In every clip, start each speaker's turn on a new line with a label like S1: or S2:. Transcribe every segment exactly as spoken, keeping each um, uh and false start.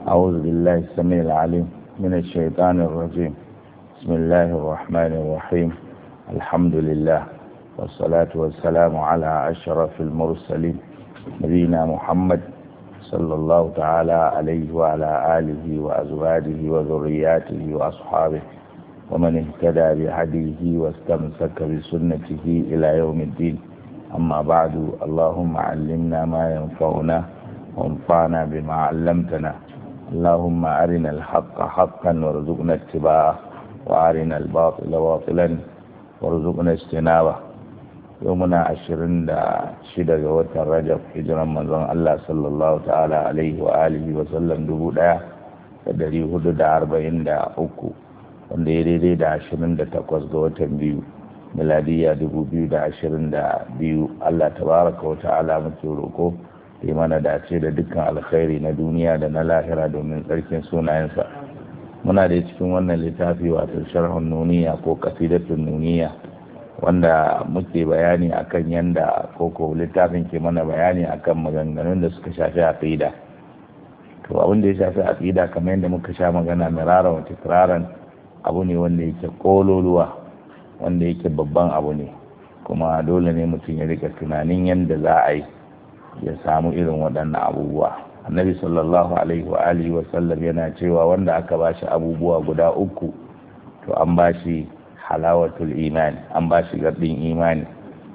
S1: أعوذ بالله السميع العليم من الشيطان الرجيم. بسم الله الرحمن الرحيم. الحمد لله والصلاة والسلام على أشرف المرسلين نبينا محمد صلى الله تعالى عليه وعلى آله وأزواجه وذرياته وأصحابه ومن اهتدى بهديه واستمسك بسنته إلى يوم الدين. أما بعد، اللهم علمنا ما ينفعنا وانفعنا بما علمتنا. اللهم أرنا الحق حقا وارزقنا اتباعه وأرنا الباطل باطلا وارزقنا اجتنابه. يومنا عشرين دا شدة وتر رجب هجرا من الله صلى الله تعالى عليه وآله وسلم دبو دا dari hudu da arba'in da uku wanda ya daidai da ashirin da takwas ga watan biyu miladiya dubu biyu da ashirin da biyu. Allah tabaraka wa ta'ala muke roko yi mana dace da dukkan alkhairi na duniya da na lahira domin tsarkin sunayensa. Muna da cikin wannan littafi wato sharhun nuniya ko qasidatun nuniya wanda muke bayani akan yanda koko littafin ke mana bayani akan maganganun da suka shafi aqida. To abin da ya shafi aqida kamar yadda muka sha magana mirara wa tikraran abu ne wanda yake kololuwa, wanda yake babban abu ne, kuma dole ne mutum ya rika tunanin yanda za a yi ya samu irin waɗannan abubuwa. Annabi sallallahu alaihi wa alihi wa sallam yana cewa wanda aka bashi abubuwa guda uku to an bashi halawatul imani, an bashi gardin imani.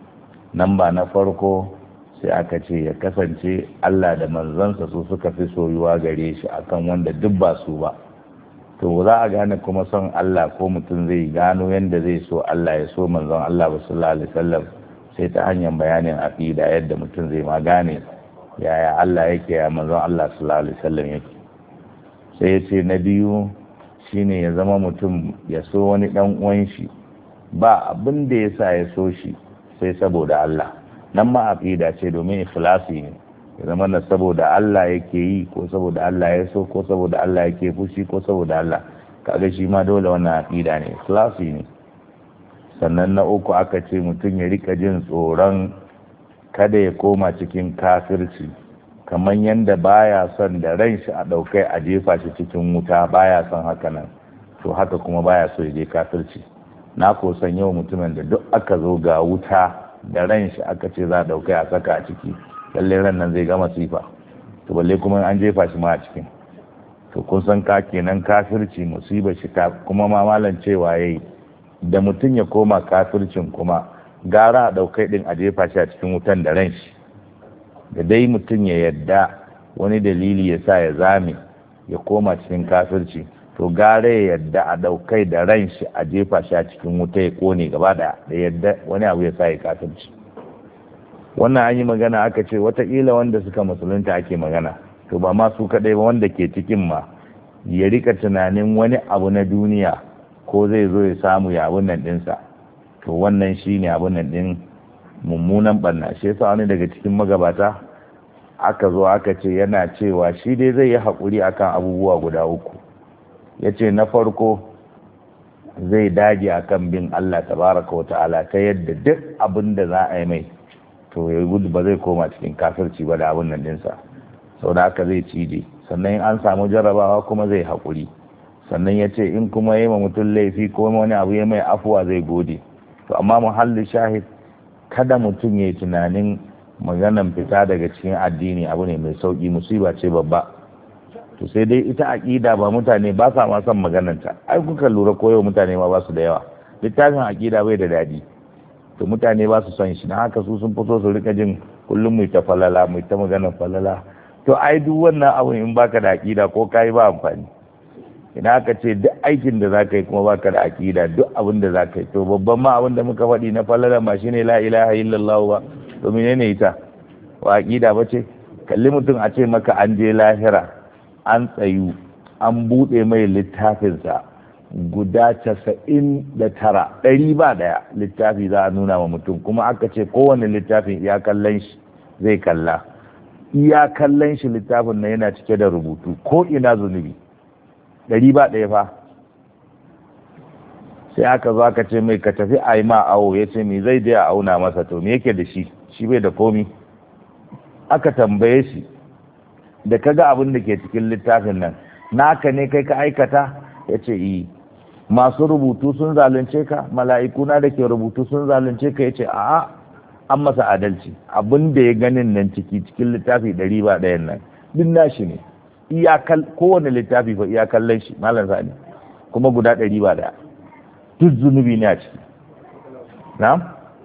S1: Nan ba na farko sai aka ce ya kasance Allah da manzansa su suka fi soyuwa gare shi akan wanda duk ba su ba. To za a gane kuma son Allah ko mutum zai gano yanda zai so Allah ya so manzon Allah sallallahu alaihi wasallam sai ta hanyar bayanin aqida, yadda mutum zai ma gane yaya Allah yake, ya manzon Allah sallallahu alaihi wasallam yake. Sai yace na biyu shine ya zama mutum ya so wani dan uwan shi ba abin da yasa ya so shi sai saboda Allah. Nan ma aqida ce domin ikhlasi ne, ya zama na saboda Allah yake yi ko saboda Allah ya so ko saboda Allah yake fushi ko saboda Allah. Kaga shi ma dole wannan aqida ne, ikhlasi ne. Sannan na uku aka ce mutum ya rika jin tsoron kada ya koma cikin kafirci, kamar yadda baya son da ran shi a ɗaukai a jefa shi cikin wuta, baya son haka nan, to haka kuma baya so ya je kafirci. Na kosan yau mutumin da duk aka zo ga wuta da ran shi aka ce za a ɗaukai a saka a ciki, lalle ran nan zai gama sifa, to balle kuma an jefa shi ma a cikin, to kun san ka kenan kafirci musibar shi ta kuma ma malam cewa yayi da mutum ya koma kafircin kuma gara a ɗaukai ɗin a jefa shi a cikin wutan da ran shi. Da dai mutum ya yadda wani dalili ya sa ya zame ya koma cikin kafirci, to gara ya yadda a ɗaukai da ran shi a jefa shi a cikin wuta ya kone gaba ɗaya da yadda wani abu ya sa ya kafirci. Wannan an yi magana aka ce wataƙila wanda suka musulunta ake magana, to ba ma su kaɗai ba, wanda ke cikin ma ya rika tunanin wani abu na duniya ko zai zo ya samu ya abun nan ɗinsa, to wannan shi ne abun nan ɗin mummunan ɓanna. Shi yasa wani daga cikin magabata aka zo aka ce yana cewa shi dai zai yi haƙuri akan abubuwa guda uku. Ya ce na farko zai dage akan bin Allah tabaraka wa ta'ala ta yadda duk abin da za a yi mai to ya gudu ba zai koma cikin kafirci ba da abun nan ɗinsa, sau da haka zai cije. Sannan an samu jarrabawa kuma zai haƙuri. Sannan ya ce in kuma yi ma mutum laifi ko wani abu ya mai afuwa zai gode. To amma muhallin shahid, kada mutum ya yi tunanin maganan fita daga cikin addini abu ne mai sauƙi, musiba ce babba. To sai dai ita aƙida ba mutane ba sa ma son magananta. Ai kuka lura koyo mutane ma ba su da yawa, littafin aƙida bai da daɗi, to mutane ba su son shi, na haka su sun fito su rika jin kullum mu ta falala mu ta maganar falala. To ai duk wannan abu in baka da aƙida ko kai ba amfani. Ina aka ce duk aikin da za ka yi kuma baka da aƙida, duk abin da za ka yi, to babban ma abin da muka faɗi na falalan ma shine la ilaha illallah ba, to menene ita wa aƙida ba ce? Kalli mutum a ce maka an je lahira an tsayu an buɗe mai littafinsa guda casa'in da tara ɗari ba ɗaya littafi za a nuna wa mutum, kuma aka ce kowane littafin iya kallon shi zai kalla, iya kallon shi littafin na yana cike da rubutu ko ina zunubi ɗari ba ɗaya fa. Sai aka zo aka ce mai ka tafi a yi ma awo, ya ce me zai je a auna masa, to me yake da shi, shi bai da komi. Aka tambaye shi da kaga abin da ke cikin littafin nan naka ne kai ka aikata? ya ce yi. Masu rubutu sun zalunce ka? Mala'ikuna da ke rubutu sun zalunce ka? ya ce a'a, an masa adalci. Abin da ya ganin nan ciki cikin littafi ɗari ba ɗayan nan duk nashi ne, iyakal kowane littafi fa iyakallan shi malam sani, kuma guda ɗari ba ɗaya, duk zunubi ne a ciki. na'am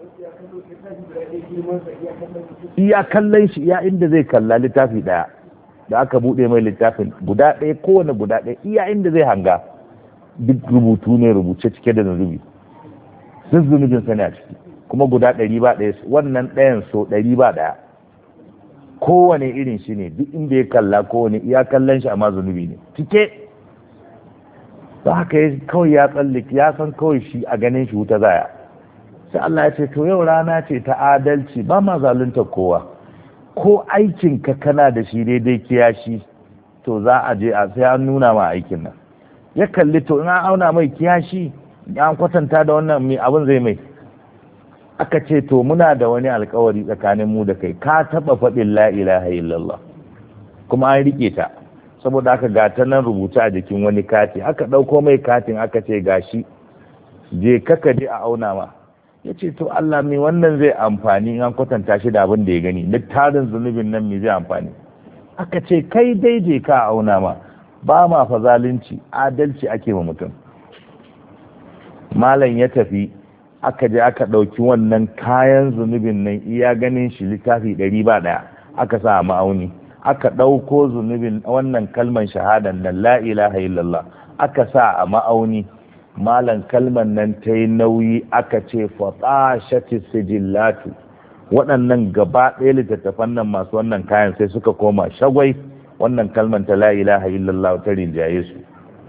S1: iyakallan shi, iya inda zai kalla littafi ɗaya da aka buɗe mai littafin guda ɗaya, kowane guda ɗaya iya inda zai hanga duk rubutu ne rubuce cike da zunubi, duk zunubin sa ne a ciki, kuma guda ɗari ba ɗaya, wannan ɗayan so ɗari ba ɗaya, kowane irin shi ne, duk inda ya kalla kowane iya kallon shi amma zunubi ne cike. ba haka ya kawai ya tsallake, ya san kawai shi a ganin shi wuta zaya. sai Allah ya ce to yau rana ce ta adalci, ba ma zalunta kowa, ko aikin ka kana da shi daidai kiyashi to za a je a sai an nuna ma aikin nan. ya kalli to in an auna mai kiyashi an kwatanta da wannan mai abin zai mai. aka ce to muna da wani alkawari tsakanin mu da kai, ka taba faɗin la ilaha illallah kuma an rike ta, saboda aka gata nan rubuta a jikin wani kati, aka ɗauko mai katin aka ce gashi je kaka je a auna ma. ya ce to Allah mai wannan zai amfani in an kwatanta shi da abin da ya gani na tarin zunubin nan mai zai amfani. aka ce kai dai je ka auna ma, ba ma fa zalunci, adalci ake ma mutum. malam ya tafi, aka je aka ɗauki wannan kayan zunubin nan iya ganin shi littafi ɗari ba ɗaya aka sa a ma'auni, aka ɗauko zunubin wannan kalman shahadan nan la ilaha illallah aka sa a ma'auni. malam kalman nan ta yi nauyi, aka ce fatashati sijillatu, waɗannan gaba ɗaya littattafan nan masu wannan kayan sai suka koma shagwai, wannan kalman ta la ilaha illallah ta rinjaye su.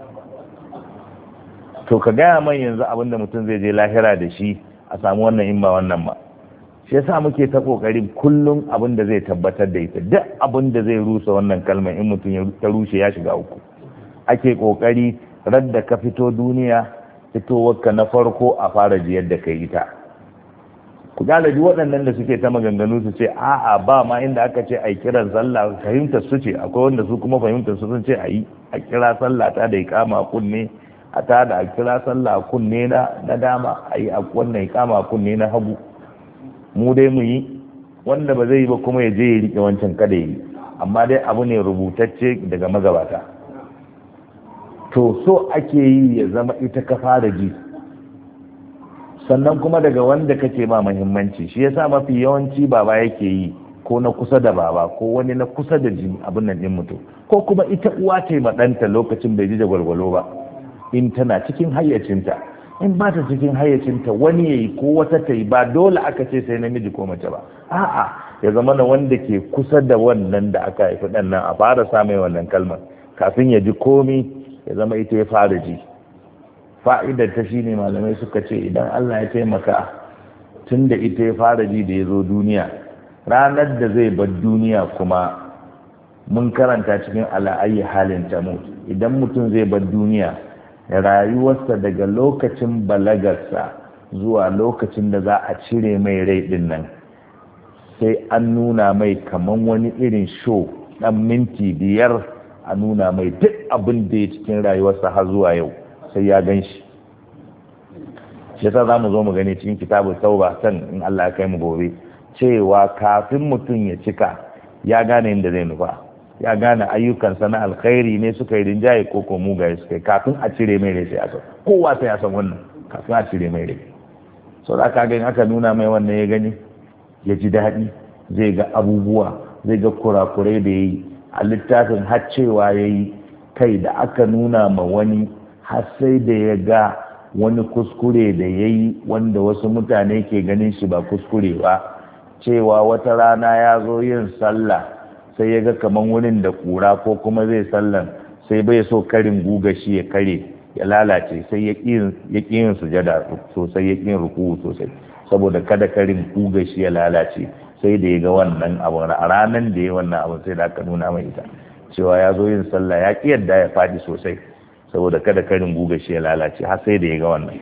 S1: to ka gaya man yanzu abin da mutum zai je lahira da shi a samu wannan in ba wannan ba. shi yasa muke ta kokarin kullum abin da zai tabbatar da ita, duk abin da zai rusa wannan kalmar in mutum ya ta rushe ya shiga uku. ake kokari radda ka fito duniya, fitowarka na farko a fara jiyar da kai ita. ku galaji waɗannan da suke ta maganganu su ce a'a ba ma inda aka ce a kiran sallah, fahimtar su ce, akwai wanda su kuma fahimtar su sun ce a yi a kira sallah ta da ikama kunne, a ta da a kira sallah kunne na na dama, a yi a wannan ikama kunne na hagu. mu dai mu yi, wanda ba zai yi ba kuma ya je ya rike wancan kada yi, amma dai abu ne rubutacce daga magabata. to so ake yi ya zama ita ka fara ji, sannan kuma daga wanda kake ba muhimmanci. shi yasa mafi yawanci baba yake yi, ko na kusa da baba, ko wani na kusa da ji abin nan din mutum, ko kuma ita uwa ta yi ma ɗanta lokacin bai ji da gwalgwalo ba, in tana cikin hayyacinta. in ba ta cikin hayyacinta wani ya yi ko wata ta yi, ba dole aka ce sai namiji ko mace ba, a'a ya zama na wanda ke kusa da wannan da aka haifi ɗan nan a fara samun wannan kalmar kafin ya ji komi, ya zama ita ya fara ji. fa'idar ta shine malamai suka ce idan Allah ya taimaka tun da ita ya fara ji da ya zo duniya, ranar da zai bar duniya kuma mun karanta cikin ala'ayi halin tamu, idan mutum zai bar duniya rayuwarsa daga lokacin balagarsa zuwa lokacin da za a cire mai rai din nan, sai an nuna mai kaman wani irin show dan minti biyar, a nuna mai duk abin da ya cikin rayuwarsa har zuwa yau sai ya gan shi. shi yasa za mu zo mu gani cikin kitabu tauba can in Allah ya kai mu gobe, cewa kafin mutum ya cika ya gane inda zai nufa, ya gane ayyukansa na alkhairi ne suka yi rinjaye ko ko mugaye suka yi, kafin a cire mai rai sai a san, kowa sai ya san wannan kafin a cire mai rai. so da ka gani aka nuna mai wannan ya gani ya ji daɗi, zai ga abubuwa, zai ga kurakurai da ya yi a littafin, har cewa ya yi kai da aka nuna ma wani har sai da ya ga wani kuskure da ya yi wanda wasu mutane ke ganin shi ba kuskure ba, cewa wata rana ya zo yin sallah sai ya ga kaman wurin da kura ko kuma zai sallan, sai bai so karin guga shi ya kare ya lalace, sai ya ƙi yin sujada sosai, ya ƙi yin ruku sosai saboda kada karin guga shi ya lalace. sai da ya ga wannan abu a ranar da ya wannan abu sai da aka nuna mai ita, cewa ya zo yin sallah ya ƙi yadda ya faɗi sosai saboda kada karin guga shi ya lalace, har sai da ya ga wannan.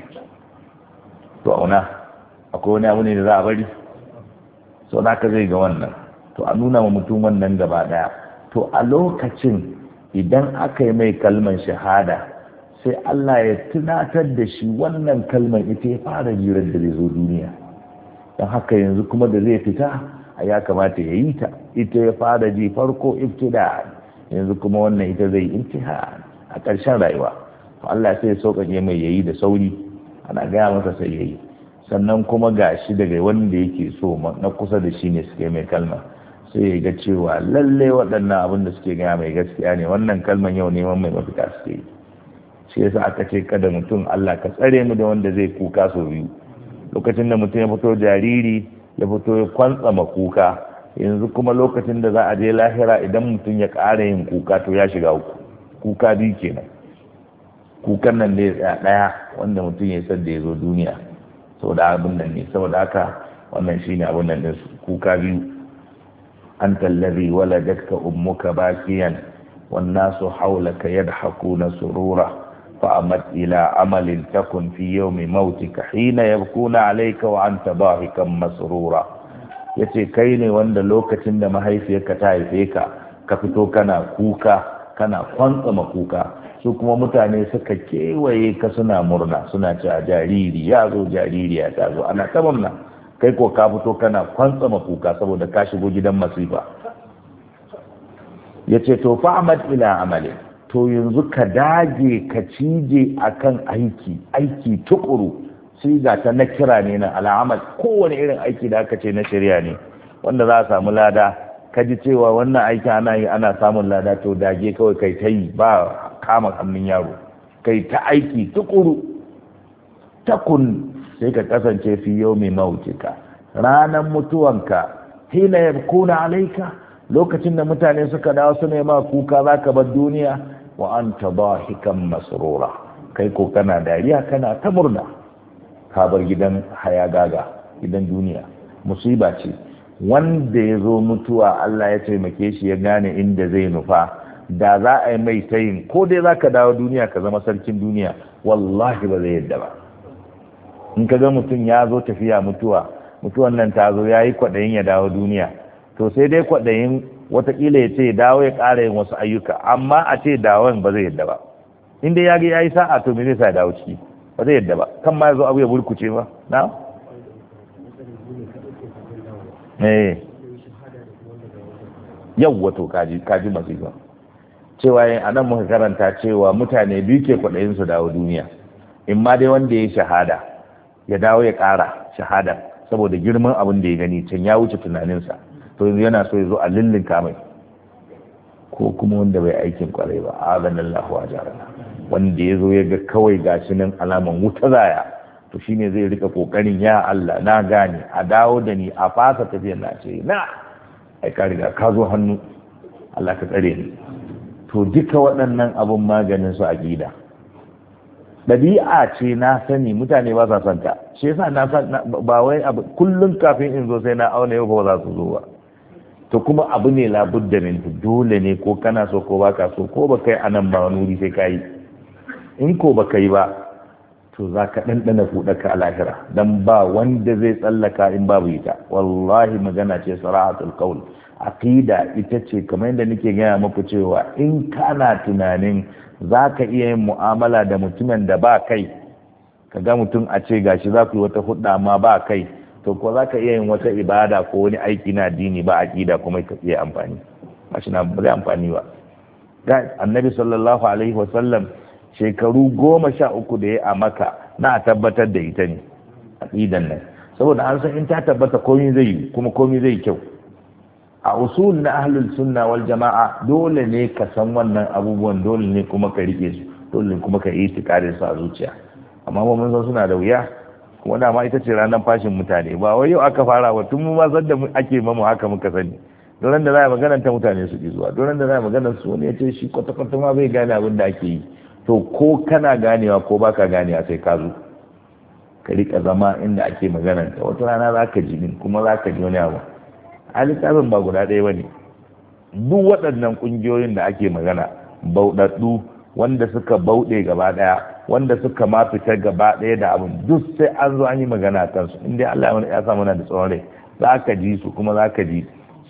S1: to auna akwai wani abu ne da za a bari? sau da aka zai ga wannan, to a nuna wa mutum wannan gaba daya. to a lokacin idan aka yi mai kalman shahada sai Allah ya tunatar da shi wannan kalman ita ya fara jirar da zai zo duniya, don haka yanzu kuma da zai fita a ya kamata ya yi ta ita ya fara ji farko ibtida, yanzu kuma wannan ita zai imtihan a ƙarshen rayuwa. Allah sai ya sauƙaƙe mai yayi da sauri, ana gaya masa sai yayi. Sannan kuma gashi daga wanda yake so na kusa da shi ne suke mai kalma, sai ya ga cewa lalle waɗannan abin da suke gaya mai gaskiya ne, wannan kalman yau neman mai mafita suke yi. Shi yasa aka ce kada mutum, Allah ka tsare mu da wanda zai kuka sau biyu. Lokacin da mutum ya fito jariri ya fito ya kwantsama kuka, yanzu kuma lokacin da za a je lahira idan mutum ya ƙara yin kuka to ya shiga uku, kuka biyu kenan. Kukan nan ne ɗaya wanda mutum ya san da ya zo duniya saboda abin nan ne, saboda haka wannan shine abin nan din kuka biyu. anta allazi waladatka ummuka bakiyan wan nasu hawlaka yadhakuna surura fa amat ila amalin takun fi yawmi mautika hina yabkuna alayka wa anta dahikan masrura. Yace kai ne wanda lokacin da mahaifiyarka ta haife ka ka fito kana kuka kana kwantsama kuka, su kuma mutane suka kewaye ka suna murna suna cewa jariri ya zo, jariri ya ta zo, ana ta murna, kai ko ka fito kana kwantsama kuka saboda ka shigo gidan masifa. ya ce to fa'amad ila amali, to yanzu ka dage ka cije akan aiki aiki tukuru, sai ga ta na kira ne na al'amal, kowane irin aiki da aka ce na shari'a ne wanda za a samu lada, ka ji cewa wannan aiki ana yi ana samun lada, to dage kawai kai ta yi ba kama hannun yaro, kai ta aiki tukuru. Takun sai ka kasance fi yau mai mautika, ranar mutuwanka, hina ya kuna alaika, lokacin da mutane suka dawo su nema kuka za ka bar duniya, wa an ta hikan masrura, kai ko kana dariya kana ta murna, ka bar gidan haya gaga, gidan duniya. Musiba ce wanda ya zo mutuwa Allah ya taimake shi ya gane inda zai nufa, da za a yi mai tayin ko dai za ka dawo duniya ka zama sarkin duniya, wallahi ba zai yadda ba. In ka ga mutum ya zo tafiya mutuwa, mutuwan nan ta zo ya yi kwaɗayin ya dawo duniya, to sai dai kwaɗayin watakila ya ce dawo ya ƙara yin wasu ayyuka, amma a ce dawon ba zai yadda ba. In dai ya ga ya yi sa'a to me zai sa dawo ciki, ba zai yadda ba, kan ma ya zo abu ya burkuce ba na eh yau wato kaji kaji masifa cewa yin anan muka karanta cewa mutane biyu ke kwaɗayin su dawo duniya, in ma dai wanda ya shahada ya dawo ya ƙara shahada saboda girman abin da ya gani can ya wuce tunaninsa, to yanzu yana so ya zo a lullunka mai, ko kuma wanda bai aikin kwarai ba, azanallahu ajarana, wanda ya zo ya ga kawai gashi nan alaman wuta zaya, to shine zai rika kokarin ya Allah na gane a dawo da ni a fasa tafiyar na ce na ai ka riga ka zo hannu, Allah ka tsare ni. To duka waɗannan abun maganin su aqida, ɗabi'a ce na sani mutane ba sa santa, shi yasa na san ba wai abu kullum kafin in zo sai na auna yau ba za su zo ba, to kuma abu ne labudda min, dole ne ko kana so ko baka so, ko ba kai anan ba wani wuri sai ka yi, in ko ba kai ba to za ka ɗanɗana kuɗaka a lahira, don ba wanda zai tsallaka in babu ita. Wallahi magana ce sarahatul qaul, aqida ita ce kamar yadda nake gaya muku cewa in kana tunanin za ka iya yin mu'amala da mutumin da ba kai, ka ga mutum a ce gashi za ku yi wata hudda ma ba kai, to ko za ka iya yin wata ibada ko wani aiki na addini ba aqida kuma ka iya amfani, ba shi na ba zai amfani ba. Ga annabi sallallahu alaihi wa sallam shekaru goma sha uku da ya a maka na tabbatar da ita ne aqidan nan, saboda an san in ta tabbata komai zai yi kuma komai zai kyau. A usul na ahlul sunna wal jama'a dole ne ka san wannan abubuwan, dole ne kuma ka rike su, dole kuma ka yi tikarin su a zuciya. Amma ba mun san suna da wuya, kuma dama ita ce ranar fashin mutane, ba wai yau aka fara ba, tun mu ma san da ake mamu haka muka sani. Don da za a magana ta mutane su ki zuwa, don da za a magana su wani ya ce shi kwata-kwata ma bai gane abin da ake yi. To ko kana ganewa ko baka ganewa sai ka zo ka rika zama inda ake magana ta, wata rana za ka ji kuma za ka ji wani abu. A littafin ba guda ɗaya ba ne, duk waɗannan ƙungiyoyin da ake magana bauɗaɗɗu wanda suka bauɗe gaba ɗaya, wanda suka ma fita gaba ɗaya da abin, duk sai an zo an yi magana a kansu. In dai Allah ya sa mana da tsawon rai za ka ji su kuma za ka ji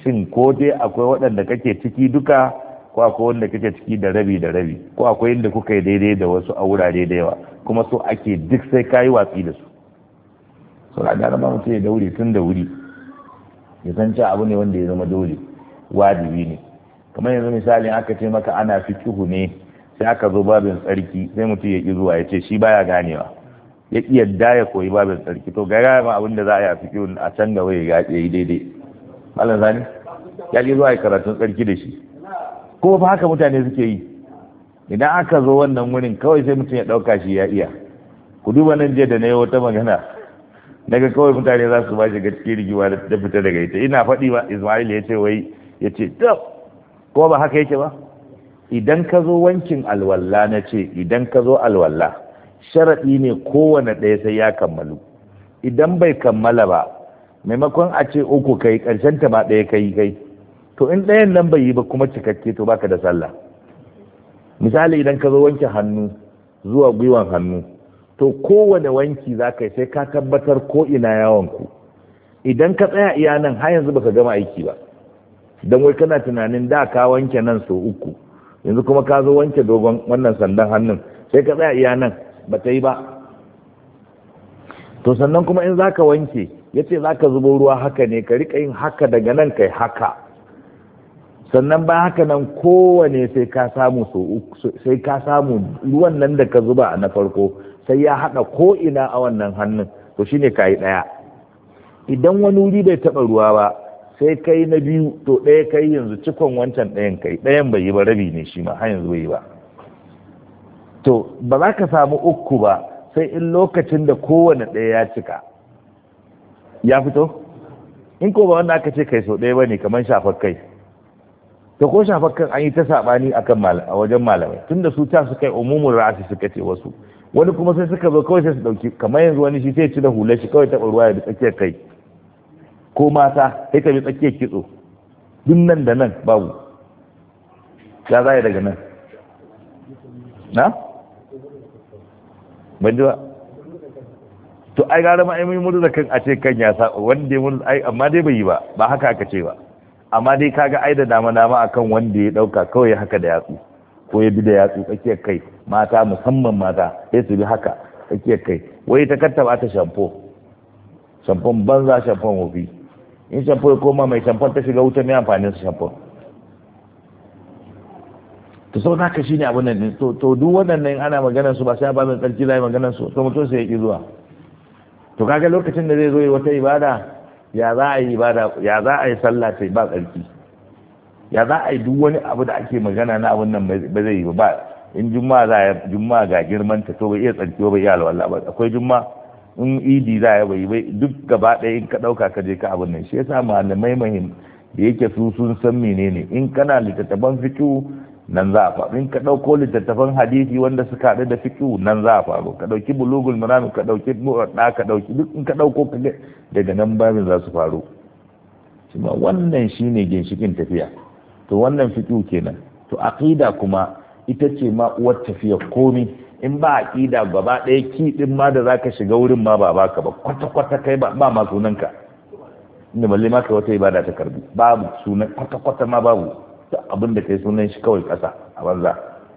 S1: shin ko dai akwai waɗanda kake ciki duka ko akwai wanda kake ciki da rabi da rabi ko akwai inda kuka yi daidai da wasu a wurare da yawa kuma so ake duk sai kayi watsi da su so a gara ma mutum ya daure tun da wuri ya san cewa abu ne wanda ya zama dole wajibi ne kamar yanzu misali aka ce maka ana fikihu ne sai aka zo babin tsarki sai mutum ya ƙi zuwa ya ce shi baya ganewa ya ƙi yadda ya koyi babin tsarki to ga ma abin da za a yi a fikihu a can gaba ya yi daidai malam sani ya ƙi zuwa ya karatun tsarki da shi kuma fa haka mutane suke yi idan aka zo wannan wurin kawai sai mutum ya ɗauka shi ya iya ku duba nan jiya da na yi wata magana daga kawai mutane za su ba shi gaske rigiwa da ta fita daga ita ina faɗi ba Ismail ya ce wai ya ce to ko ba haka yake ba idan ka zo wankin alwalla na ce idan ka zo alwalla sharaɗi ne kowane ɗaya sai ya kammalu idan bai kammala ba maimakon a ce uku kai ƙarshen ta ma ɗaya kai kai to in ɗayan nan bai yi ba kuma cikakke to baka da sallah misali idan ka zo wanke hannu zuwa gwiwan hannu to kowane wanki za ka yi sai ka tabbatar ko ina yawon ku idan ka tsaya iya nan har yanzu baka gama aiki ba don wai kana tunanin da ka wanke nan so uku yanzu kuma ka zo wanke dogon wannan sandan hannun sai ka tsaya iya nan ba ta yi ba to sannan kuma in za ka wanke ya ce za ka zubo ruwa haka ne ka riƙa yin haka daga nan kai haka sannan ba haka nan kowane sai ka samu so uku sai ka samu ruwan nan da ka zuba a na farko sai ya haɗa ko ina a wannan hannun to shine ka yi ɗaya idan wani wuri bai taɓa ruwa ba sai kai na biyu to ɗaya kai yanzu cikon wancan ɗayan kai ɗayan bai yi ba rabi ne shi ma har yanzu bai yi ba to ba za ka samu uku ba sai in lokacin da kowane ɗaya ya cika ya fito in ko ba wanda aka ce kai so ɗaya ba ne kamar shafar kai to ko shafar kan an yi ta saɓani akan a wajen malamai tunda su ta su kai umumin ra'asi suka ce wasu wani kuma sai suka zo kawai sai su ɗauki kamar yanzu wani shi sai ci da hular shi kawai taɓa ruwa ya bi tsakiyar kai ko mata sai ta bi tsakiyar kitso duk nan da nan babu ya za daga nan na? ban ji ba to ai gara ma ai mun murza kan a ce kan ya sa wanda ya murza ai amma dai bai yi ba ba haka aka ce ba amma dai kaga ai da dama dama akan wanda ya dauka kawai haka da yatsu ko ya bi da yatsu tsakiyar kai mata musamman mata sai su bi haka tsakiyar kai wai ta kattaba ta shampo shampon banza shampon wofi in shampo ya koma mai shampon ta shiga wuta mai amfanin su shampon to sau haka shi ne abin nan to duk waɗannan ana maganar su ba sai ba mai tsarki zai maganar su to mutum sai ya ki zuwa to kaga lokacin da zai zo yi wata ibada ya za a yi ibada ya za a yi sallah sai ba tsarki ya za a yi duk wani abu da ake magana na abun nan ba zai yi ba in juma'a za a juma'a ga girman ta to bai iya tsarki ba iya alwala ba akwai juma'a in idi za a bai bai duk gaba ɗaya in ka ɗauka ka je ka abun nan shi yasa malamai mahim da yake su sun san menene in kana littattafan fiqh nan za a faru in ka ɗauko littattafan hadisi wanda suka haɗu da fiqh nan za a faru ka ɗauki bulugul maram ka ɗauki muwadda ka ɗauki duk in ka ɗauko ka daga nan babin za su faru shi ma wannan shine ginshikin tafiya to wannan fiqh kenan to aqida kuma ita ce ma uwar tafiya komi in ba aqida gaba ɗaya ki din ma da zaka shiga wurin ma ba baka ba kwata kwata kai ba ba ma sunanka inda balle ma kai wata ibada ta karbi babu sunan kwata kwata ma babu abin da kai sunan shi kawai kasa a banza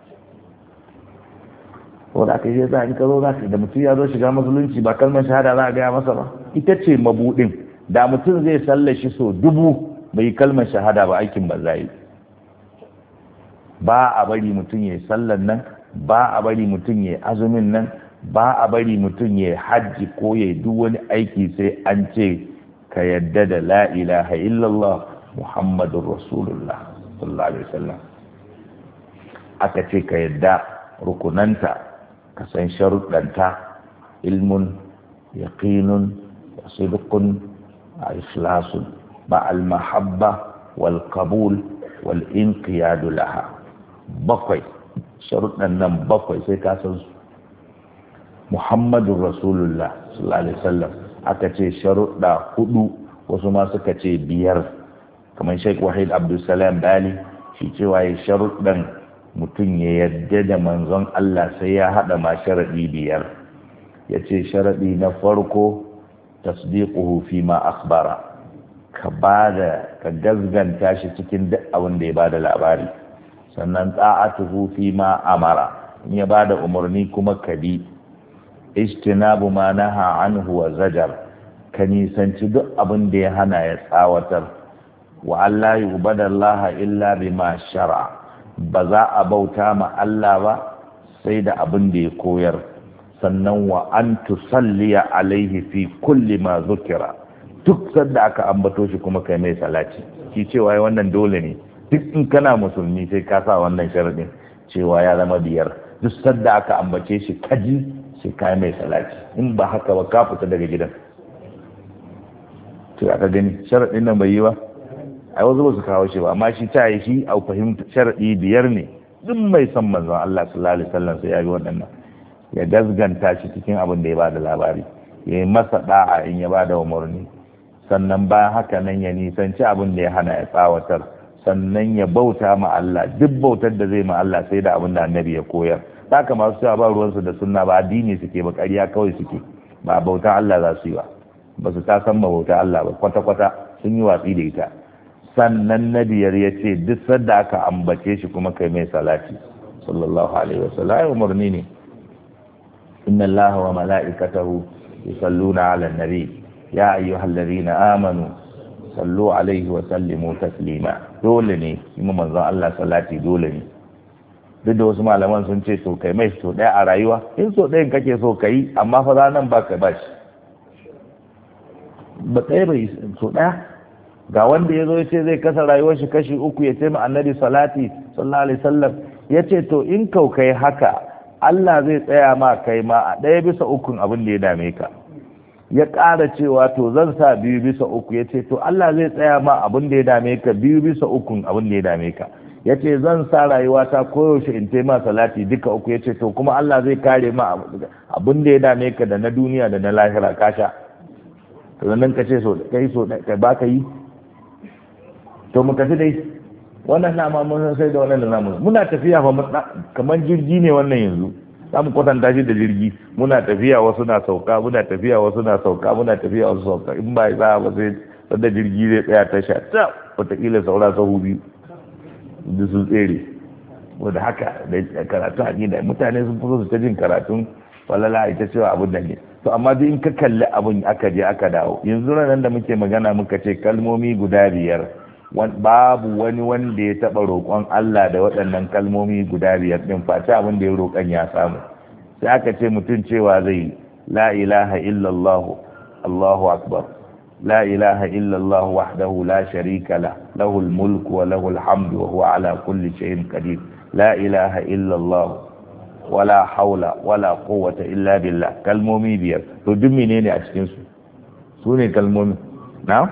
S1: wanda aka yi za a ka zo za ka da mutum ya zo shiga musulunci ba kalmar shahada za a gaya masa ba ita ce mabudin da mutum zai sallashi so dubu bai kalmar shahada ba aikin banza yi ba a bari mutum ya yi sallan nan ba a bari mutum ya yi azumin nan ba a bari mutum ya yi hajji ko ya yi duk wani aiki sai an ce ka yadda da la ilaha illallah muhammadun rasulullah sallallahu alaihi wasallam aka ce ka yadda rukunanta ka san sharuɗanta ilmun yaqinun wa sidqun wa ikhlasun ba al mahabba wal qabul wal inqiyadu laha bakwai sharuɗan nan bakwai sai ka san su muhammadun rasulullah sallallahu alaihi wasallam aka ce sharuɗa hudu wasu ma suka ce biyar kamar Sheikh Wahid Abdulsalam Bali shi cewa ya sharuɗan mutum ya yarda da manzon Allah sai ya haɗa ma sharaɗi biyar ya ce sharaɗi na farko tasdiquhu fi ma akhbara ka bada ka gazganta shi cikin duk abin da ya bada labari. Sannan ta'atuhu fi ma amara, in ya bada umarni kuma ka bi. Ijtinabu ma naha anhu wa zajar, ka nisanci duk abin da ya hana ya tsawatar. Wa Allah yubadallaha illa bima shar'a, ba za a bauta ma Allah ba sai da abin da ya koyar. Sannan wa an tusalliya alaihi fi kulli ma zukira, duk sanda aka ambato shi kuma kai mai salati. Shi cewa wannan dole ne, duk in kana musulmi sai ka sa wannan sharadin cewa ya zama biyar. Duk sanda aka ambace shi kaji sai kai mai salati, in ba haka ba ka fita daga gidan. To aka gani sharadin nan bai yi ba, ai wasu ba su kawo shi ba, amma shi ta yi shi a fahimta sharadi biyar ne. Duk mai son manzon Allah sallallahu alaihi wasallam sai ya bi waɗannan, ya gazganta shi cikin abin da ya bada labari, ya yi masa da'a in ya bada umarni. Sannan bayan haka nan ya nisanci abin da ya hana ya tsawatar. Sannan ya bauta ma Allah, duk bautar da zai ma Allah sai da abin da annabi ya koyar. Haka masu cewa ba ruwansu da sunna ba addini suke ba, ƙarya kawai suke, ba bautan Allah za su yi ba, ba su ta san ma bauta Allah ba kwata-kwata, sun yi watsi da ita. Sannan na biyar ya ce duk sanda aka ambace shi kuma kai mai salati sallallahu alaihi wasallam. Ai umarni ne, inna Allaha wa mala'ikatahu yusalluna 'alan nabi ya ayyuhalladhina amanu sallu alaihi wa sallimu taslima. Dole ne kuma manzon Allah salati dole ne. Duk da wasu malaman sun ce to kai mai so daya a rayuwa, in so dayan kake so kai, amma fa ranan ba ka bashi ba ɗaya bai so daya. Ga wanda ya zo ya ce zai kasa rayuwar shi kashi uku, ya ce ma annabi salati sallallahu alaihi wasallam, ya ce to in kau kai haka Allah zai tsaya ma kai ma a ɗaya bisa ukun abin da ya dame ka. Ya ƙara cewa to zan sa biyu bisa uku, ya ce to Allah zai tsaya ma abin da ya dame ka biyu bisa ukun abin da ya dame ka. Ya ce zan sa rayuwata koyaushe in taima salati duka uku, ya ce to kuma Allah zai kare ma abin da ya dame ka da na duniya da na lahira kasha. To nan ka ce so kai so kai ba ka yi, to mu tafi dai. Wannan nama mun sai da wannan namu muna tafiya fa kamar jirgi ne wannan yanzu, za mu kwatanta shi da jirgi. Muna tafiya wasu na sauka, muna tafiya wasu na sauka, muna tafiya wasu sauka. In ba za ba sai sanda jirgi zai tsaya tasha ta wataƙila saura sahu biyu da sun tsere. Wanda haka da karatu a gida mutane sun fi so su ta jin karatun falala ita cewa abin da ne. To amma duk in ka kalli abin aka je aka dawo, yanzu nan da muke magana muka ce kalmomi guda biyar, babu wani wanda ya taɓa roƙon Allah da waɗannan kalmomi guda biyar ɗin face abin da ya roƙon ya samu. Sai aka ce mutum cewa zai la ilaha illallah Allahu akbar, la ilaha illallah wahdahu la sharika la lahul mulku wa lahul hamdu wa huwa ala kulli shay'in qadir, la ilaha illallah wala haula wala quwwata illa billah. Kalmomi biyar, to duk menene a cikin su? Su ne kalmomi na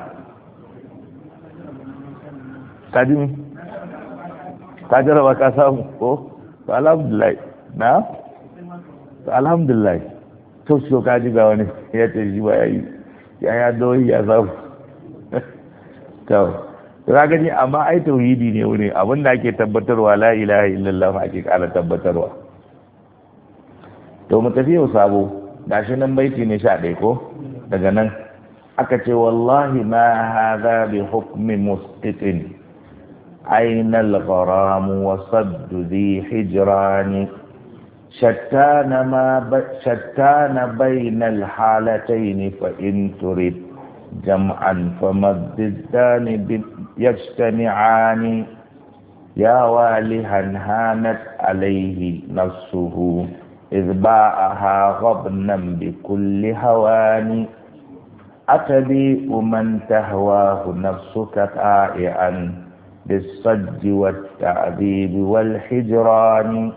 S1: kadimi ka jaraba ka samu ko? To alhamdulillah na to alhamdulillah. To so ka ji ga wani ya ce shi ba yayi ya ya doyi ya samu to to ka gani, amma ai tauhidi ne wuri abinda ake tabbatarwa, la ilaha illallah ake kara tabbatarwa. To mu tafi yau sabo, gashi nan baiti ne sha ɗaya ko? Daga nan aka ce wallahi ma hadha bi hukmi musqitin أين الغرام وصد ذي حجران شتان ما ب... شتان بين الحالتين فإن تريد جمعا فما الضدان ب... يجتمعان يا والها هانت عليه نفسه إذ باعها غبنا بكل هوان أتبيء من تهواه نفسك طائعا بالصد والتعذيب والحجران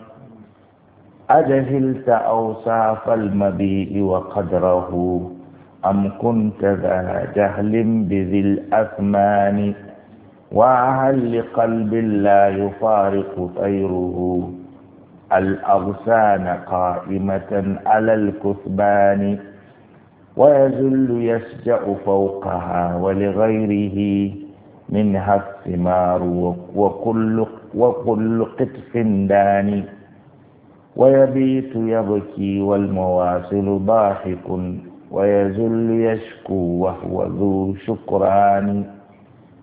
S1: أجهلت أوصاف المبيء وقدره أم كنت ذا جهل بذي الأثمان وهل لقلب لا يفارق طيره الأغصان قائمة على الكثبان ويذل يسجأ فوقها ولغيره منها الثمار وكل وكل قطف داني ويبيت يبكي والمواصل ضاحك ويذل يشكو وهو ذو شكران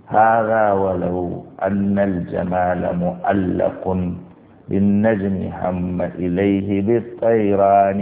S1: هذا ولو أن الجمال مؤلق بالنجم هم إليه بالطيران.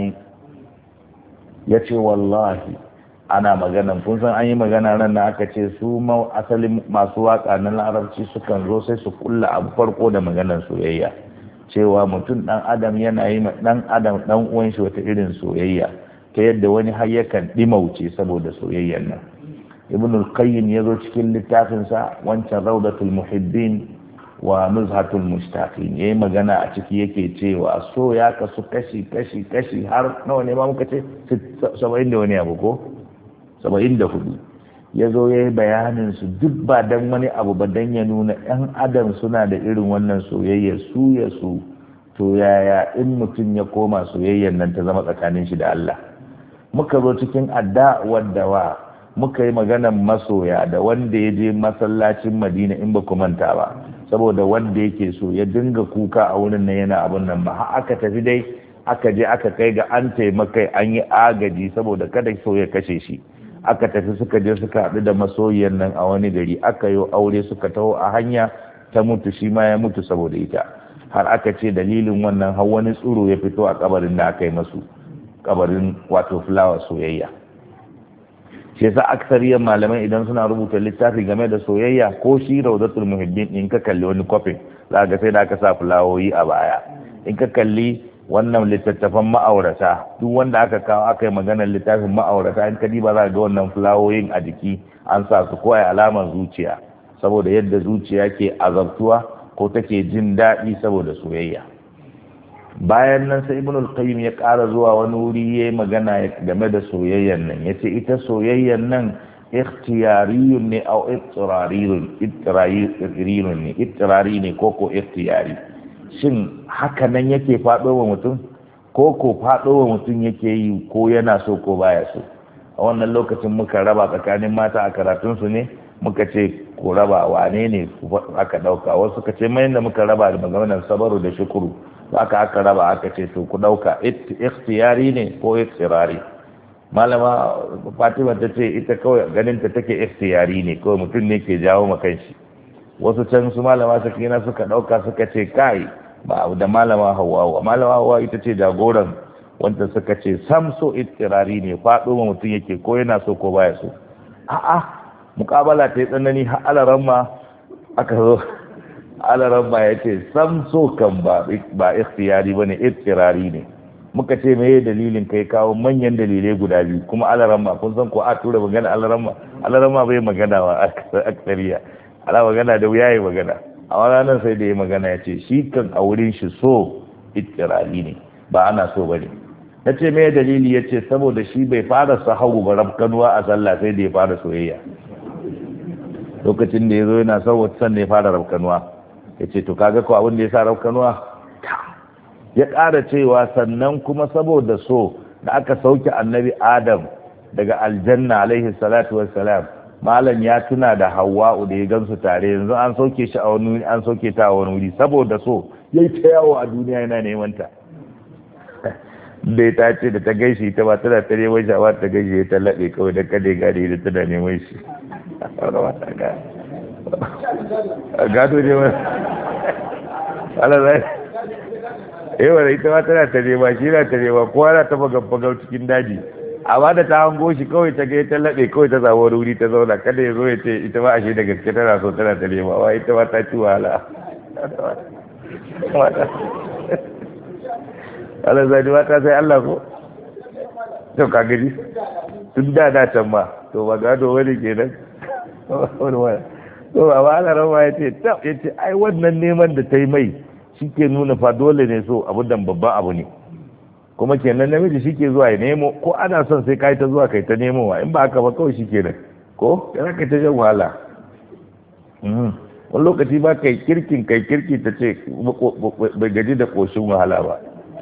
S1: yace wallahi ana magana kun san an yi magana nan da aka ce su ma asalin masu waka na larabci sukan zo sai su kulla abu farko da maganar soyayya cewa mutum dan adam yana yi dan adam dan uwan shi wata irin soyayya ta yadda wani har yakan dimauce saboda soyayyar nan. ibn al-qayyim yazo cikin littafin sa wancan rawdatul muhibbin wa nuzhatul mushtaqin yayi magana a ciki yake cewa so ya kasu kashi kashi kashi har nawa ne ma muka ce saba'in da wani abu ko saba'in da hudu yazo yayi bayanin su duk ba dan wani abu ba dan ya nuna ɗan adam suna da irin wannan soyayya su ya su to yaya in mutum ya koma soyayyar nan ta zama tsakanin shi da Allah. Muka zo cikin adda wadda wa muka yi maganan masoya da wanda ya je masallacin Madina in ba ku manta ba saboda wanda yake so ya dinga kuka a wurin nan yana abun nan ba har aka tafi dai aka je aka kai ga an taimaka an yi agaji saboda kada so ya kashe shi aka tafi suka je suka haɗu da masoyiyar nan a wani gari aka yi aure suka taho a hanya ta mutu shi ma ya mutu saboda ita har aka ce dalilin wannan har wani tsuro ya fito a kabarin da aka yi masu kabarin wato fulawa soyayya. shi yasa aksariyar malamai idan suna rubuta littafi game da soyayya ko shi rawdatul muhibbin in ka kalli wani kofin za ga sai da aka sa fulawoyi a baya in ka kalli wannan littattafan ma'aurata duk wanda aka kawo aka yi maganar littafin ma'aurata in ka diba za ga wannan fulawoyin a jiki an sa su ko ai alamar zuciya saboda yadda zuciya ke azabtuwa ko take jin daɗi saboda soyayya. Bayan nan sai ibn al-qayyim ya ƙara zuwa wani wuri yayi magana game da soyayyan nan yace ita soyayyan nan ikhtiyariyun ne au ittirariyun ittirariyun ne ittirari ne ko ko ikhtiyari shin haka nan yake faɗo wa mutum ko ko faɗo wa mutum yake yi ko yana so ko baya so. A wannan lokacin muka raba tsakanin mata a karatun su ne muka ce ko raba wane ne aka ɗauka wasu suka ce mai da muka raba da maganar sabaru da shukuru aka aka raba aka ce to ku dauka ikhtiyari ne ko iktirari. Malama Fatima ta ce ita kawai ganin ta take ikhtiyari ne kawai mutum ne ke jawo ma kanshi. Wasu can su malama Sakina suka dauka suka ce kai ba da malama Hawwa malama Hawwa ita ce jagoran wanda suka ce sam so iktirari ne fado ma mutum yake ko yana so ko baya so. A'a muƙabala ta yi tsanani har alaran ma aka zo alaran ba ya ce sam so kan ba ba ikhtiyari bane ittirari ne. Muka ce meye dalilin kai kawo manyan dalilai guda biyu kuma alaran ba kun san ko a tura magana alaran ba alaran ba bai magana wa aksariya ala magana da wuya yi magana a ranar sai da ya magana ya ce shi kan a wurin shi so ittirari ne ba ana so bane. Na ce meye dalili ya ce saboda shi bai fara sahawu ba rafkanuwa a sallah sai da ya fara soyayya lokacin da ya zo yana son san da ya fara rafkanuwa ya ce to kaga ko abin da ya sa raukanuwa ya ƙara cewa sannan kuma saboda so da aka sauke annabi adam daga aljanna alaihi salatu wassalam malam ya tuna da hawa'u da ya gansu tare yanzu an sauke shi a wani wuri an sauke ta a wani wuri saboda so yayi ta yawo a duniya yana neman ta dai ta ce da ta gaishe ta ba tana ta neman shi ba ta gaishe ta laɓe kawai da kada ya gane da tana neman shi gado ne wani ala zai yawa da ita ma tana ta nema shi na ta nema kowa na ta bagabbagar cikin daji amma da ta hango shi kawai ta ga ta laɓe kawai ta samu wani wuri ta zauna kada ya zo ya ce ita ma ashe da gaske tana so tana ta nema wa ita ma ta ci wahala ala zai ma ta sai Allah ko to ka gani tun da na can ma to ba gado wani kenan wani wani to a wala rawa ya ce ta ya ce ai wannan neman da ta yi mai shi ke nuna fa dole ne so abu dan babban abu ne kuma kenan namiji shi ke zuwa ya nemo ko ana son sai kai ta zuwa kai ta nemowa in ba haka ba kawai shi kenan ko yana kai ta jan wahala wani lokaci ba kai kirkin kai kirki ta ce bai gaji da koshin wahala ba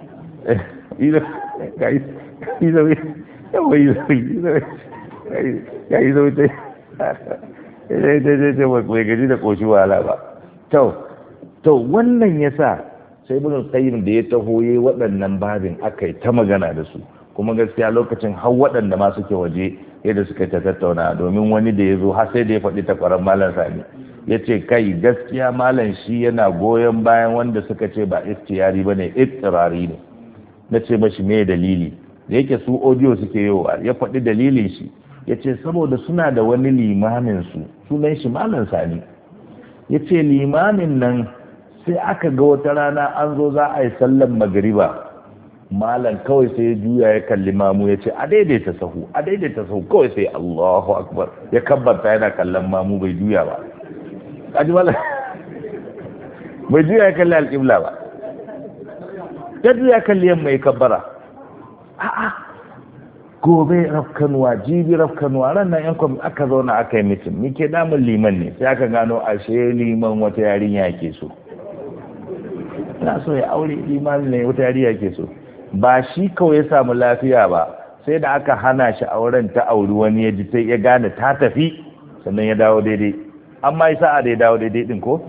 S1: ya yi zai ta sai dai dai ce bai gaji da koshi wahala ba to to wannan yasa sai ibn qayyim da ya taho yayi waɗannan babin akai ta magana da su kuma gaskiya lokacin har waɗanda ma suke waje yadda suka ta tattauna domin wani da ya zo har sai da ya faɗi takwaran malam sani ya ce kai gaskiya malam shi yana goyon bayan wanda suka ce ba istiyari ba ne ittirari ne na ce mashi me dalili da yake su audio suke yowa ya faɗi dalilin shi ya ce saboda suna da wani limamin su sunan shi malam sani ya ce limamin nan sai aka ga wata rana an zo za a yi sallan magariba malam kawai sai ya juya ya kalli mamu ya ce a daidaita sahu a daidaita sahu kawai sai Allahu akbar ya kabbarta yana kallon mamu bai juya ba kaji malam bai juya ya kalli alƙibla ba ya juya kalli yamma ya kabbara a'a gobe rafkanuwa jibi rafkanuwa ran nan yan kwam aka zauna aka yi mitin ni ke damun liman ne sai aka gano ashe liman wata yarinya ke so ina so ya aure liman ne wata yarinya ke so ba shi kawai ya samu lafiya ba sai da aka hana shi auren ta auri wani ya ji ta ya gane ta tafi sannan ya dawo daidai amma ya sa'a da ya dawo daidai din ko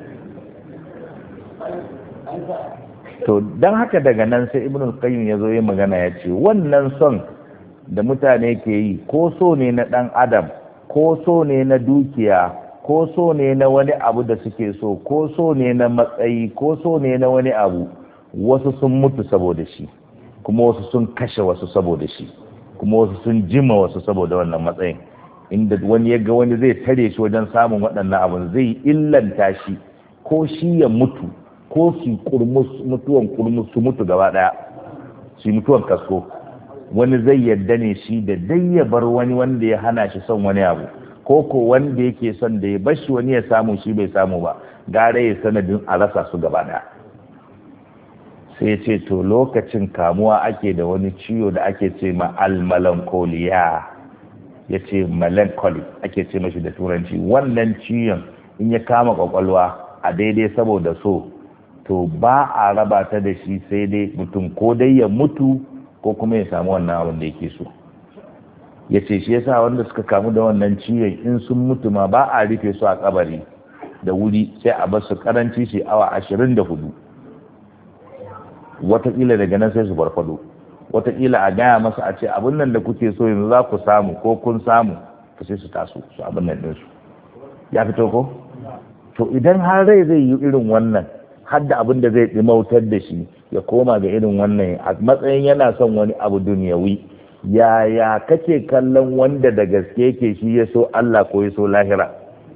S1: to don haka daga nan sai ibn al-qayyim ya zo ya magana ya ce wannan son da mutane ke yi ko so ne na dan adam ko so ne na dukiya ko so ne na wani abu da suke so ko so ne na matsayi ko so ne na wani abu wasu sun mutu saboda shi kuma wasu sun kashe wasu saboda shi kuma wasu sun jima wasu saboda wannan matsayin inda wani ya ga wani zai tare shi wajen samun waɗannan abin zai illanta shi ko shi ya mutu ko su kurmus mutuwan kurmus su mutu gaba ɗaya su mutuwan kasko wani zai yadda ne shi da dai ya bar wani wanda ya hana shi son wani abu ko ko wanda yake son da ya bar shi wani ya samu shi bai samu ba gara ya sanadin a rasa su gaba ɗaya sai ce to lokacin kamuwa ake da wani ciwo da ake ce ma almalankoliya ya ce melancholy ake ce mashi da turanci wannan ciwon in ya kama kwakwalwa a daidai saboda so to ba a raba ta da shi sai dai mutum ko dai ya mutu ko kuma ya samu wannan abin da yake so ya ce shi yasa wanda suka kamu da wannan ciwon in sun mutu ma ba a rufe su a kabari da wuri sai a bar su karanci shi awa ashirin da hudu watakila daga nan sai su farfado watakila a gaya masa a ce abin nan da kuke so yanzu za ku samu ko kun samu ka sai su taso su abin nan ɗinsu ya fito ko to idan har rai zai yi irin wannan har da abin da zai ɗimautar da shi ya koma ga irin wannan a matsayin yana son wani abu duniyawi yaya kake kallon wanda da gaske yake shi ya so Allah ko ya so lahira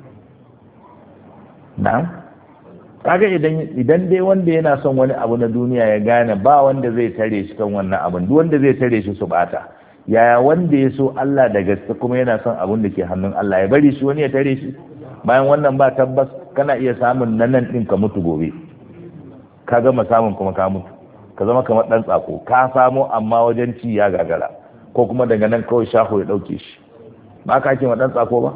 S1: na'am kaga idan idan dai wanda yana son wani abu na duniya ya gane ba wanda zai tare shi kan wannan abun duk wanda zai tare shi su bata yaya wanda ya so Allah da gaske kuma yana son abun da ke hannun Allah ya bari shi wani ya tare shi bayan wannan ba tabbas kana iya samun nanan din ka mutu gobe ka gama samun kuma ka mutu ka zama kamar dan tsako ka samo amma wajen ci ya gagara ko kuma daga nan kawai shaho ya dauke shi ba ka ce ma dan tsako ba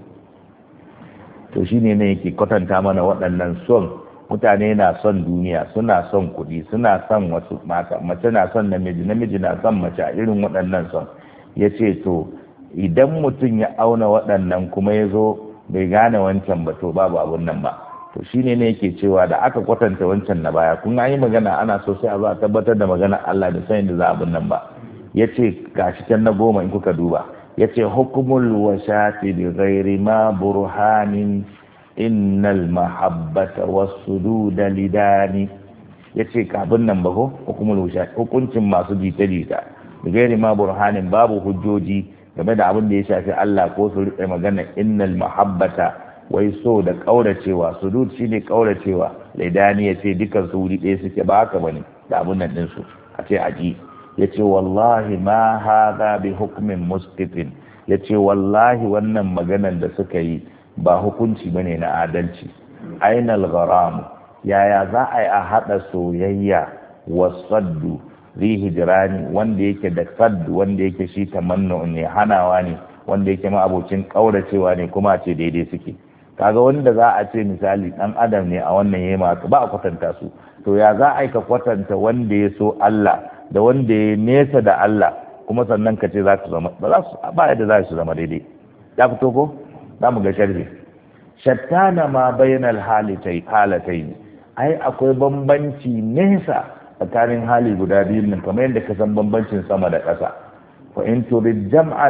S1: to shine ne yake kwatanta mana waɗannan son mutane na son duniya suna son kuɗi suna son wasu mata mace na son namiji namiji na son mace a irin waɗannan son ya ce to idan mutum ya auna waɗannan kuma ya zo bai gane wancan ba to babu abun nan ba to shine ne yake cewa da aka kwatanta wancan na baya kun yi magana ana so sai a zo a tabbatar da magana Allah da sanin da za abun nan ba ya ce gashi can na goma in kuka duba ya ce hukumul washati bi ghairi ma burhanin innal mahabbata wasududa lidani ya ce kafin nan ba ko hukumul washati hukuncin masu jita jita bi ghairi ma burhanin babu hujjoji game da abin da ya shafi Allah ko su rike magana innal mahabbata wai so da kauracewa sudud shine kauracewa lidani ya ce dukan su wuri ɗaya suke ba haka bane da abin nan din su a ce aji ya ce wallahi ma haza bi hukumin mustifin ya ce wallahi wannan maganan da suka yi ba hukunci ba ne na adalci ainal gharam yaya za a yi a haɗa soyayya wa saddu rihi jirani wanda yake da saddu wanda yake shi tamannu ne hanawa ne wanda yake ma abocin ƙauracewa ne kuma a ce daidai suke kaga wanda za a ce misali ɗan adam ne a wannan yema ba a kwatanta su to ya za a yi ka kwatanta wanda ya so Allah da wanda ya nesa da Allah kuma sannan ka ce za su zama ba za su ba yadda za su zama daidai ya fito ko za mu ga sharhi shattana ma bainal halatai halatai ai akwai bambanci nesa tsakanin hali guda biyun nan kamar yadda ka san bambancin sama da ƙasa fa in turid jam'an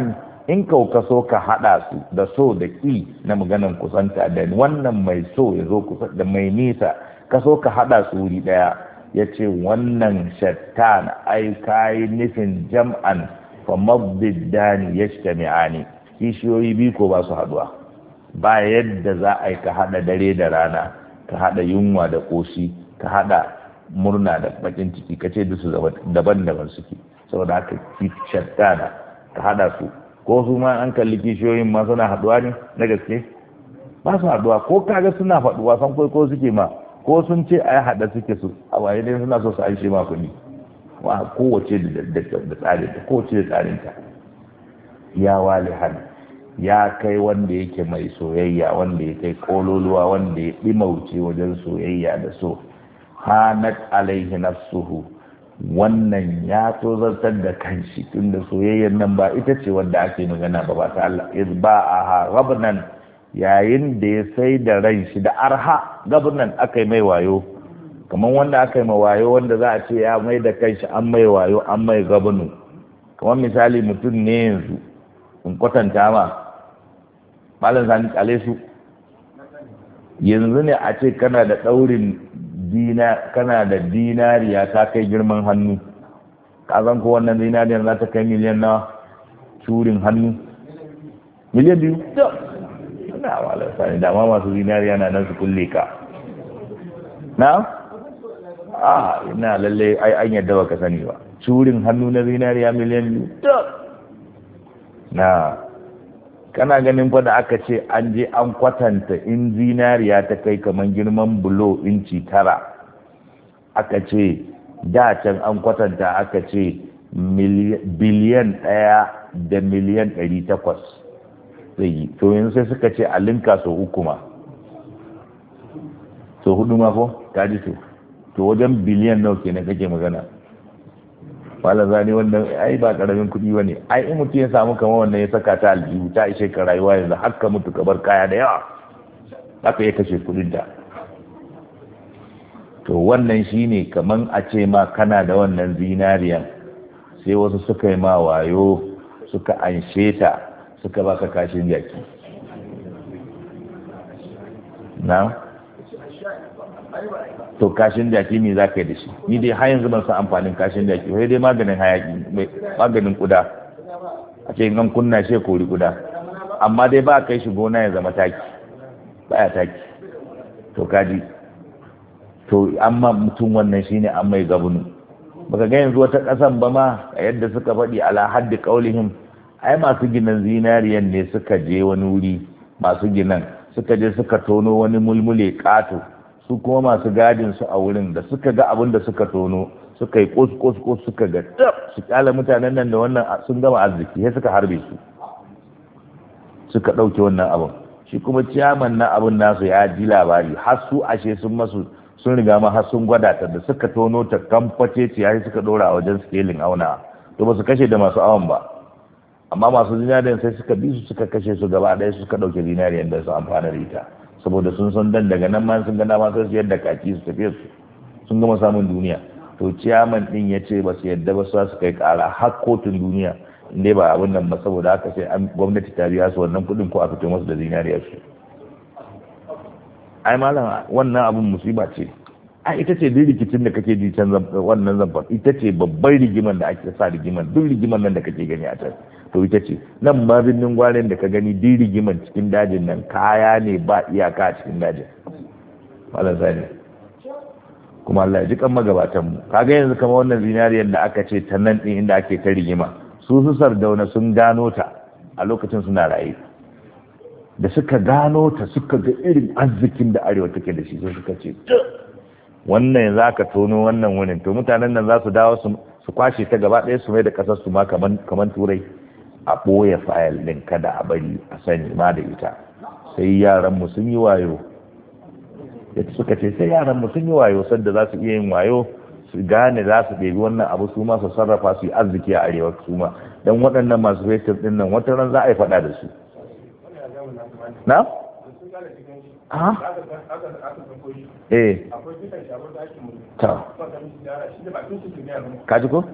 S1: in kau ka so ka haɗa su da so da ƙi na maganan kusanta da wannan mai so ya zo kusa da mai nisa ka so ka haɗa su wuri ɗaya ya ce wannan shattan ai kayi nufin jam'an fa mabdiddani yajtami'ani kishiyoyi biyu ko ba su haɗuwa ba yadda za a yi ka haɗa dare da rana ka haɗa yunwa da ƙoshi ka haɗa murna da bakin ciki ka ce dusu daban-daban suke saboda haka shattana ka haɗa su ko su ma an kalli kishiyoyin ma suna haɗuwa ne na gaske ba su haɗuwa ko kaga suna faɗuwa san ko suke ma ko sun ce a yi haɗa suke su a waye dai suna so su aishe ma kuɗi wa kowace da tsarin ta kowace da tsarin ta ya walihan ya kai wanda yake mai soyayya wanda ya kai kololuwa wanda ya ɗimauce wajen soyayya da so hanat alaihi nafsuhu wannan ya tozartar da kanshi tunda soyayyar nan ba ita ce wanda ake magana ba ba ta Allah iz ba'aha gabnan yayin da ya sai da ran shi da arha gabnan aka yi mai wayo kamar wanda aka yi mai wayo wanda za a ce ya mai da kanshi an mai wayo an mai gabnu kamar misali mutum ne yanzu in kwatanta ma malam sani kale su yanzu ne a ce kana da daurin dina kana da dinariya ta kai girman hannu ka san ko wannan dinariyar za ta kai miliyan na curin hannu miliyan biyu na wala sani dama masu dinariya na nan su kulle ka na a ina lalle ai an yadda baka sani ba curin hannu na zinariya miliyan biyu na kana ganin fa da aka ce an je an kwatanta in zinariya ta kai kamar girman bulo inci tara aka ce da can an kwatanta aka ce biliyan ɗaya da miliyan ɗari takwas zai yi to yanzu sai suka ce a linka sau uku ma sau hudu ma ko ta ji to to wajen biliyan nawa kenan kake magana wala zani wannan ai ba karamin kuɗi bane ai in mutum ya samu kamar wannan ya saka ta aljihu ta ishe ka rayuwa yanzu haka mutu ka bar kaya da yawa haka ya kashe kuɗin ta to wannan shine kaman a ce ma kana da wannan zinariyan sai wasu suka yi ma wayo suka anshe ta suka baka kashin jaki na to kashin jaki me za ka yi da shi ni dai har yanzu ban san amfanin kashin jaki wai dai maganin hayaki maganin kuda a ce an kunna shi kori kuda amma dai ba kai shi gona ya zama taki baya taki to kaji to amma mutum wannan shine an mai gabunu baka ga yanzu wata kasan ba ma a yadda suka faɗi ala haddi qaulihim ai masu ginan zinariyan ne suka je wani wuri masu ginan suka je suka tono wani mulmule kato su kuma masu gadin su a wurin da suka ga abin da suka tono suka yi kos kos kos suka ga tab su kyala mutanen nan da wannan sun gama arziki sai suka harbe su suka ɗauke wannan abin shi kuma ciyaman na abin nasu ya ji labari har su ashe sun masu sun riga ma har sun gwada ta da suka tono ta kamface ciyayi suka ɗora a wajen scaling auna to ba su kashe da masu awon ba amma masu zinariyan sai suka bi su suka kashe su gaba ɗaya suka ɗauke zinariyan da su amfana da ita saboda sun san dan daga nan ma sun ga dama sai su yadda kaki su tafiye su sun gama samun duniya to ciyaman din ya ce ba su yadda ba su su kai kara har kotun duniya inda ba abin nan ba saboda haka sai an gwamnati ta biya su wannan kuɗin ko a fito masu da zinariya su ai malam wannan abin musiba ce ai ita ce duk rikicin da kake ji can wannan zamfar ita ce babban rigiman da ake sa rigiman duk rigiman nan da kake gani a can to ita ce nan ma birnin gwarin da ka gani duk rigiman cikin dajin nan kaya ne ba iyaka a cikin dajin malam sani kuma Allah ya ji kan magabatan mu kaga yanzu kamar wannan zinariyar da aka ce ta nan din inda ake ta rigima su su Sardauna sun gano ta a lokacin suna raye da suka gano ta suka ga irin arzikin da arewa take da shi sai suka ce wannan yanzu aka tono wannan wurin to mutanen nan za su dawo su kwashe ta gaba ɗaya su mai da ƙasar su ma kaman turai a ɓoye fayil ɗin kada a bari a sani ma da ita sai yaran mu sun yi wayo da suka ce sai yaran mu sun yi wayo sanda za su iya yin wayo su gane za su ɗebi wannan abu su ma su sarrafa su yi arziki a arewa su ma don waɗannan masu fetur ɗin nan wata ran za a yi faɗa da su na a eh ta kaji ko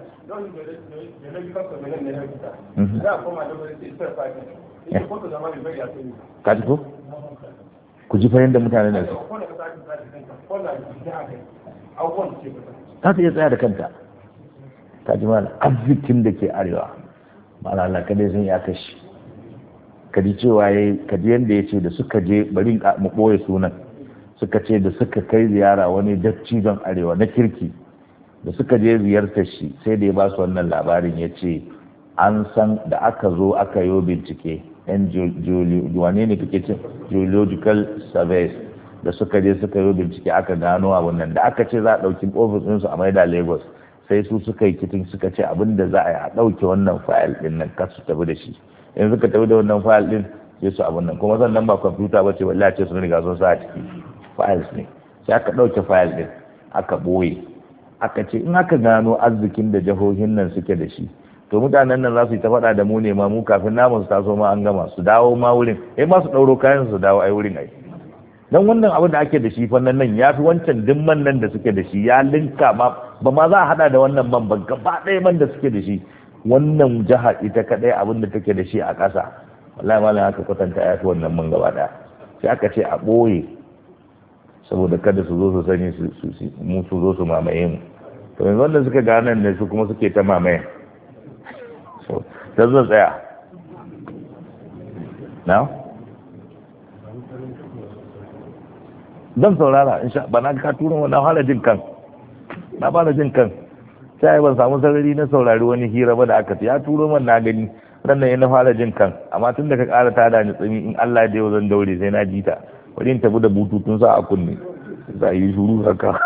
S1: kaji ko ku ji fahimta mutane da su ta iya tsaya da kanta ta ji mana arzikin da ke arewa mana Allah kadai sun ya kashi kadi cewa ya kadi yadda ya ce da suka je bari mu ɓoye sunan suka ce da suka kai ziyara wani dattijon arewa na kirki da suka je ziyartar shi sai da ya ba su wannan labarin ya ce an san da aka zo aka yi bincike yan wane ne kake cin geological surveys da suka je suka yi bincike aka gano a wannan da aka ce za a ɗauki ofis ɗinsu a maida lagos sai su suka yi kitin suka ce abin da za a yi a ɗauke wannan fayil ɗin nan kar su tafi da shi yanzu suka tafi da wannan fayil ɗin sai su abin nan kuma sannan ba kwamfuta ba ce wallahi ce sun riga sun sa a ciki files ne sai aka ɗauke fayil ɗin aka ɓoye aka ce in aka gano arzikin da jihohin nan suke da shi to mutanen nan za su yi ta faɗa da mu ne ma mu kafin namu su taso ma an gama su dawo ma wurin eh ma su ɗauro kayan su dawo ai wurin ai dan wannan abin da ake da shi fannan nan ya fi wancan dimman nan da suke da shi ya linka ma ba ma za a hada da wannan man ba gaba ɗaya man da suke da shi wannan jiha ita kaɗai abin da take da shi a ƙasa wallahi malam aka kwatanta ya fi wannan man gaba ɗaya sai aka ce a ɓoye saboda kada su zo su sani su mu su zo su mamaye mu to yanzu wanda suka ga nan ne su kuma suke ta mamaye so ta zo tsaya na dan saurara insha ba na ka tura wannan hala jin kan na fara jin kan sai ban samu sarari na saurari wani hira ba da aka ya turo man na gani ran nan na fara jin kan amma tun da ka ƙara tada ni tsimi in Allah ya yau zan daure sai na ji ta bari in tafi da bututun sa a kunne za yi shuru haka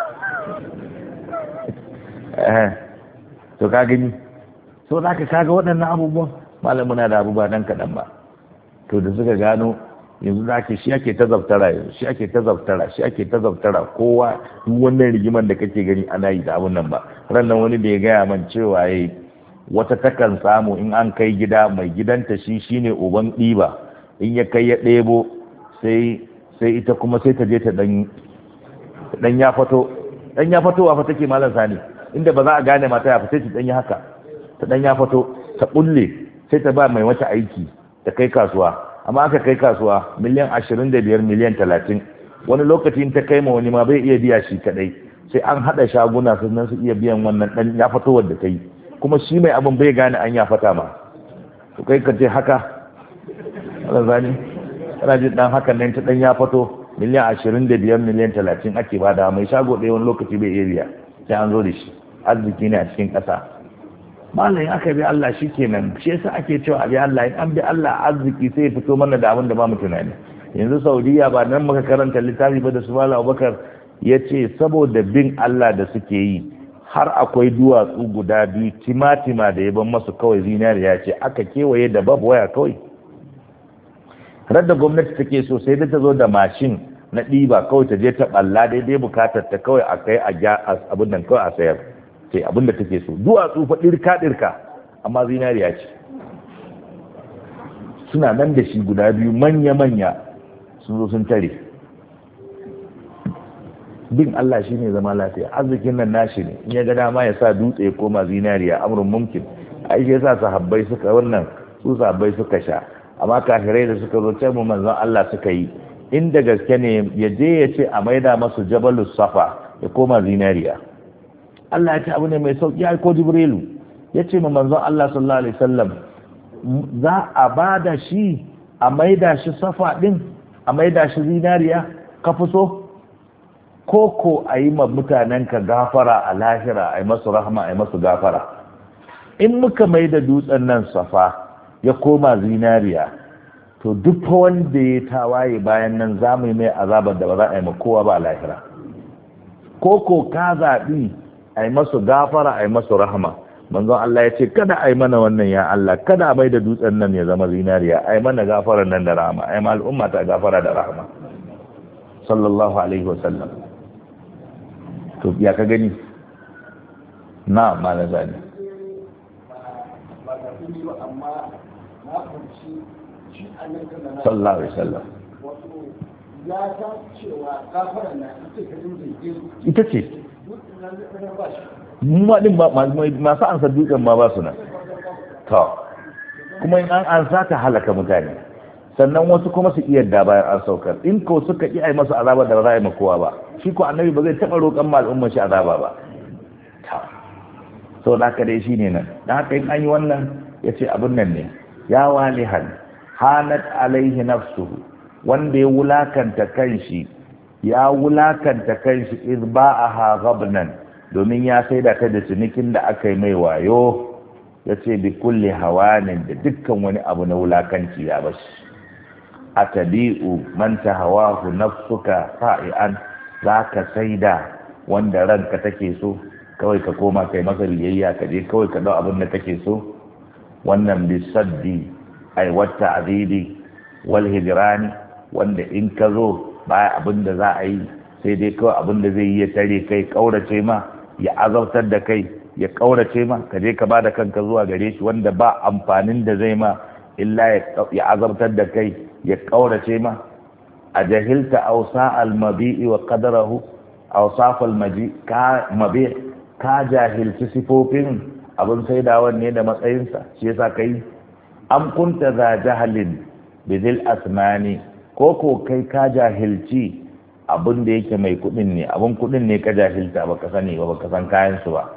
S1: eh to ka gani so za ka kaga waɗannan abubuwan malam muna da abubuwa dan kaɗan ba to da suka gano yanzu za ke shi ake ta zaftara yanzu shi ake ta zaftara shi ake ta zaftara kowa duk wannan rigiman da kake gani ana yi da abun nan ba rannan wani da ya gaya man cewa yayi wata takan samu in an kai gida mai gidanta shi shine uban ɗiba in ya kai ya ɗebo sai sai ita kuma sai ta je ta dan dan ya fato dan ya fato wa fa take malam sani inda ba za a gane mata ya fita ta dan ya haka ta dan ya fato ta bulle sai ta ba mai wata aiki ta kai kasuwa amma aka kai kasuwa miliyan ashirin da biyar miliyan talatin wani lokacin ta kai ma wani ma bai iya biya shi kadai sai an hada shaguna sannan su iya biyan wannan dan ya fito wanda ta yi kuma shi mai abin bai gane an ya fata ma to kai ka ce haka Allah zani kana jin dan hakan nan ta dan ya fito miliyan ashirin da biyar miliyan talatin ake bada mai shago ɗaya wani lokaci bai iya biya sai an zo da shi arziki ne a cikin ƙasa malayin aka bi Allah shi kenan shi yasa ake cewa a bi Allah in an bi Allah arziki sai ya fito mana da abin da ba mu tunani yanzu Saudiya ba nan muka karanta littafi ba da su Malam Abubakar ya ce saboda bin Allah da suke yi har akwai duwatsu guda biyu timatima da ya ban masu kawai zinariya ce aka kewaye da babu waya kawai radda gwamnati take so sai da ta zo da mashin na ɗiba kawai ta je ta ɓalla daidai bukatar ta kawai a kai a abin nan kawai a sayar sai abin da take so duwatsu fa ɗirka ɗirka amma zinariya ce suna nan da shi guda biyu manya-manya sun zo sun tare bin Allah shi ne zama lafiya arzikin nan nashi ne in ya ga dama ya sa dutse ya koma zinariya amurin mumkin a ya sa sahabbai suka wannan su sahabbai suka sha amma kafirai da suka zo can mu manzon Allah suka yi inda gaske ne ya je ya ce a maida masu jabalus safa ya koma zinariya Allah ya ce abu ne mai sauki ya ko jibrilu ya ce ma manzon Allah sallallahu alaihi wasallam za a bada shi a maida shi safa din a maida shi zinariya ka fi so koko a yi ma mutanen ka gafara a lahira a yi masu rahama a yi masu gafara in muka maida dutsen nan safa ya koma zinariya to duk wanda ya tawaye bayan nan za mu yi mai azabar da ba za a yi ma kowa ba a lahira koko ka zaɓi a yi masu gafara a yi masu rahama manzon Allah ya ce kada a yi mana wannan ya Allah kada a maida dutsen nan ya zama zinariya a yi mana gafara nan da rahama a yi ma al'umma ta gafara da rahama sallallahu alaihi wa sallam to ya ka gani na ma na zane sallallahu alaihi wa sallam
S2: ya san cewa gafaran na ita ce
S1: ita ce ma din ba masu ansa dutsen ma ba su nan to kuma in an ansa ta halaka mutane sannan wasu kuma su iya da bayan an saukar in ko suka yi ai masa azaba da ba za a yi makowa ba shi ko annabi ba zai taɓa roƙon ma al'ummar shi azaba ba sau da haka dai shi ne nan da haka in an yi wannan ya ce abin nan ne ya walihan hanat alaihi nafsuhu wanda ya wulakanta kanshi ya wulakanta kanshi iz ba'aha ghabnan domin ya sai da ta da cinikin da aka yi mai wayo ya ce bi kulli hawanin da dukkan wani abu na wulakanci ya bashi atabi'u man tahawahu nafsuka fa'ian zaka saida wanda ranka take so kawai ka koma kai masa biyayya ka je kawai ka dau abin da kake so wannan bisaddi ai wata azidi wal hijrani wanda in ka zo ba abin da za a yi sai dai kawai abin da zai yi ya tare kai kaurace ma ya azabtar da kai ya kaurace ma ka je ka bada kanka zuwa gare shi wanda ba amfanin da zai ma illa ya azabtar da kai ya kaurace ma a jahilta awsa al-mabi'i wa qadarahu awsaf al-maji ka mabi ka jahilci sifofin abin saidawan ne da matsayinsa shi yasa kai am kunta za jahalin bizil asmani ko ko kai ka jahilci abin da yake mai kudin ne abin kudin ne ka jahilta baka sani ba baka san kayan su ba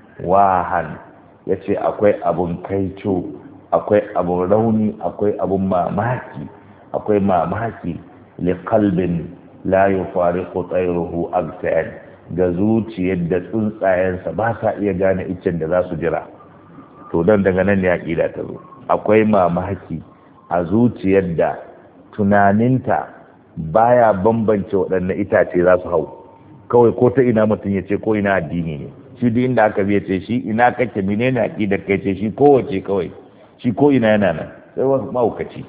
S1: wahan yace akwai abun kaico akwai abun rauni akwai abun mamaki akwai mamaki li qalbin la yufariqu tayruhu abtan ga zuciyar da tsuntsayensa ba sa iya gane iccen da za su jira to dan daga nan ne aqida ta zo akwai mamaki a zuciyar da tunaninta baya bambance waɗanne itace za su hau kawai ko ta ina mutum ya ce ko ina addini ne shi duk inda aka biya ce shi ina kake menene aqidar kai ce shi kowace kawai shi ko ina yana nan sai wasu mahaukaci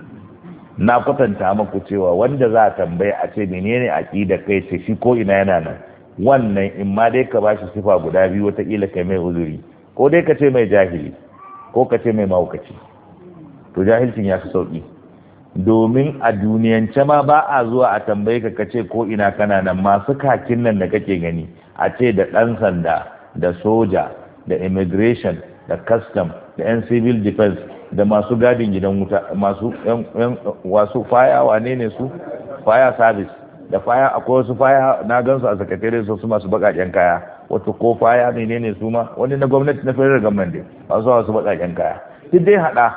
S1: na kwatanta maku cewa wanda za a tambaye a ce menene aqidar kai ce shi ko ina yana nan wannan in ma dai ka bashi sifa guda biyu wataƙila kai mai uzuri ko dai ka ce mai jahili ko ka ce mai mahaukaci to jahilcin ya fi sauƙi domin a duniyance ma ba a zuwa a tambaye ka kace ko ina kana nan masu kakin nan da kake gani a ce da ɗan sanda da soja da immigration da custom da yan civil defense da masu gadin gidan wuta masu yan wasu fire wane ne su fire service da fire akwai wasu fire na gansu a sakatare su su masu bakaken kaya wato ko fire menene su ma wani na gwamnati na federal government ne masu wasu bakaken kaya duk dai hada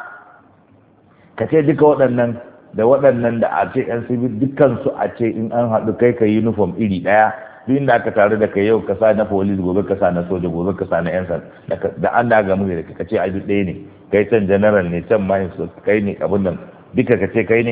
S1: ka ce duka waɗannan da waɗannan da a ce yan civil dukkansu a ce in an haɗu kai ka uniform iri ɗaya duk inda aka tare da kai yau ka sa na police gobe ka sa na soja gobe ka sa na yan sanda da an daga mu da ka ce a duk ɗaya ne kai can general ne can ma kai ne abin nan duka ka ce kai ne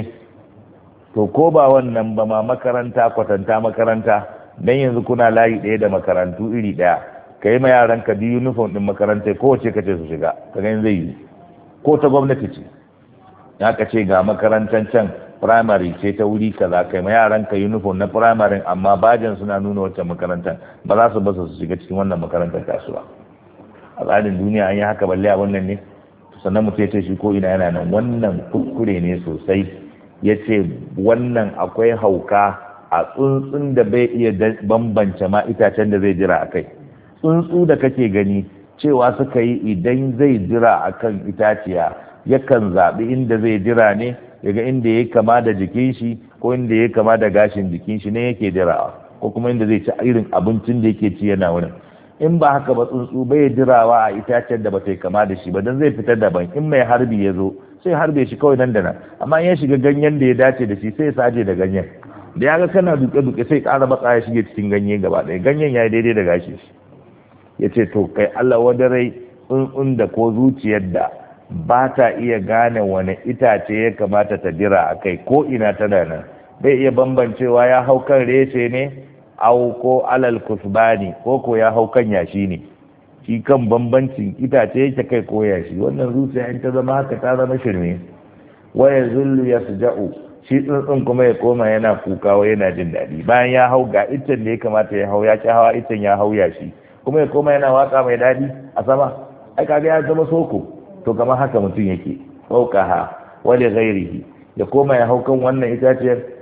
S1: to ko ba wannan ba ma makaranta kwatanta makaranta dan yanzu kuna layi ɗaya da makarantu iri ɗaya ka yi ma yaran ka biyu uniform ɗin makarantai kowace ka ce su shiga ka gani zai yi ko ta gwamnati ce ya ka ce ga makarantar can primary ce ta wuri kaza kai ma yaran ka uniform na primary amma bajin suna nuna wacce makarantar ba za su basu su shiga cikin wannan makarantar kasuwa a tsarin duniya an yi haka balle a wannan ne sannan mutum ya ce shi ko ina yana nan wannan kuskure ne sosai ya ce wannan akwai hauka a tsuntsun da bai iya bambance ma itacen da zai jira a kai tsuntsu da kake gani cewa suka yi idan zai jira a kan itaciya yakan zaɓi inda zai jira ne daga inda ya kama da jikin shi ko inda ya kama da gashin jikin shi ne yake jirawa ko kuma inda zai ci irin abincin da yake ci yana wurin in ba haka ba tsuntsu bai jirawa a itacen da ba ta kama da shi ba don zai fitar daban in mai harbi ya zo sai harbe shi kawai nan da nan amma in ya shiga ganyen da ya dace da shi sai ya saje da ganyen da ya ga kana duke-duke sai ƙara matsa ya shige cikin ganye gaba ɗaya ganyen ya yi daidai da gashi shi ya ce to kai Allah wadarai tsuntsun da ko zuciyar da ba ta iya gane wani itace ya kamata ta jira a kai ko ina tana nan bai iya bambancewa ya hau kan reshe ne au ko alal kusbani ko ko ya hau kan yashi ne shi kan bambancin itace yake kai ko yashi wannan zuciya in ta zama haka ta zama shirme waya zullu ya suja'u shi tsuntsun kuma ya koma yana kukawa yana jin daɗi bayan ya hau ga iccen da ya kamata ya hau ya ki hawa iccen ya hau yashi kuma ya koma yana waka mai daɗi a sama ai kaga ya zama soko to kamar haka mutum yake fauqaha wa li ghairihi ya koma ya hau kan wannan itaciyar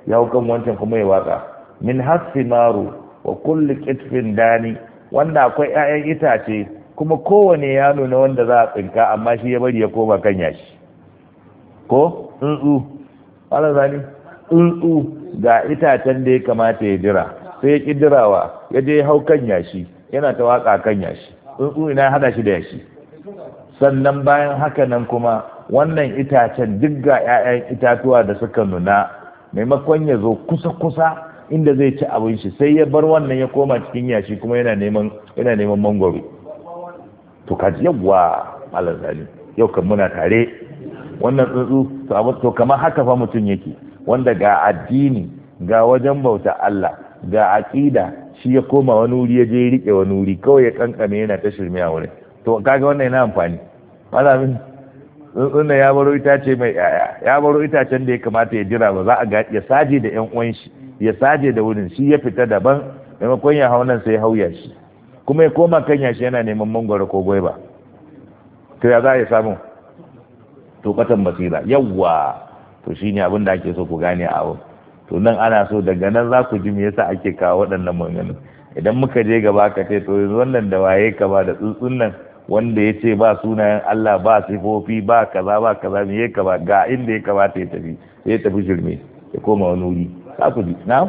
S1: ya hau kan wancan kuma ya watsa. Min hasimaru wa kulli qitfin dani, wanda akwai 'ya'yan itace kuma kowane ya nuna wanda za a tsinka amma shi ya bari ya koma kan yashi. Ko tsuntsu ala zani tsuntsu ga itacen da ya kamata ya jira sai ya kidirawa ya je hau kan yashi yana ta waka kan yashi. Tsuntsu ina hada shi da yashi. Sannan bayan haka nan kuma wannan itacen duk ga 'ya'yan itatuwa da suka nuna, maimakon ya zo kusa-kusa inda zai ci abin shi sai ya bar wannan ya koma cikin yashi kuma yana neman yana neman mangwaro. To kaji yawwa alazali yau kan muna tare wannan tsuntsu to abu to kamar haka fa mutum yake, wanda ga addini ga wajen bauta Allah ga aqida, shi ya koma wani wuri ya je ya rike wani wuri kawai ya kankame yana ta shirme a wurin. To kaga wannan yana amfani malamin tsuntsun ya baro itace mai yaya, ya baro itacen da ya kamata ya jira ba za a ga ya saje da ƴan uwan shi, ya saje da wurin, shi ya fita daban maimakon ya hau nan sai ya hauya shi kuma ya koma kan yashi yana neman mangwaro ko gwaiba. To ya za ya samu to katan basira yawwa. To shine abin da ake so ku gane a abu. To nan ana so daga nan za ku ji me yasa ake kawo waɗannan maganganu. Idan muka je gaba ka ce to yanzu wannan da waye ka ba da tsuntsun nan wanda ya ce ba sunayen Allah ba sifofi ba kaza ba kaza me ya kaba ga inda ya kamata ya tafi sai ya tafi shirme ya koma wani wuri. Za ku ji na?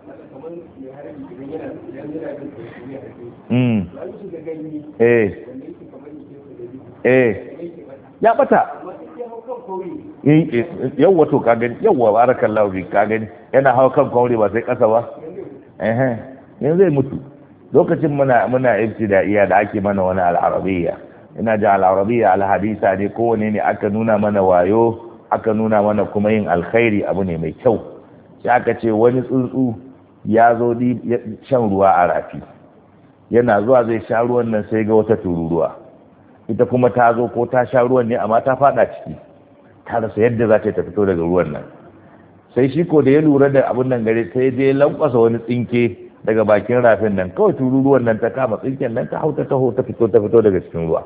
S1: Mm. Eh. Eh. Ya bata. Yawwa to ka gani, yawwa barakallahu bi ka gani yana hawa kan kwauri ba sai kasa ba. Eh. Yanzu zai mutu. Lokacin muna muna ibtidaiya da ake mana wani al-arabiyya, ina ji al-arabiyya al-hadisa ne kowane ne aka nuna mana wayo, aka nuna mana kuma yin alkhairi abu ne mai kyau. Sai aka ce wani tsuntsu ya zo di shan ruwa a rafi, yana zuwa zai sha ruwan nan sai ga wata tururuwa, ita kuma ta zo ko ta sha ruwan ne amma ta fada ciki, ta rasa yadda za ta fito daga ruwan nan. Sai shi ko da ya lura da abun nan gare sai je lankwasa wani tsinke daga bakin rafin nan, kawai tururuwan nan ta kama tsinken nan ta hau ta taho ta fito ta fito daga cikin ruwa.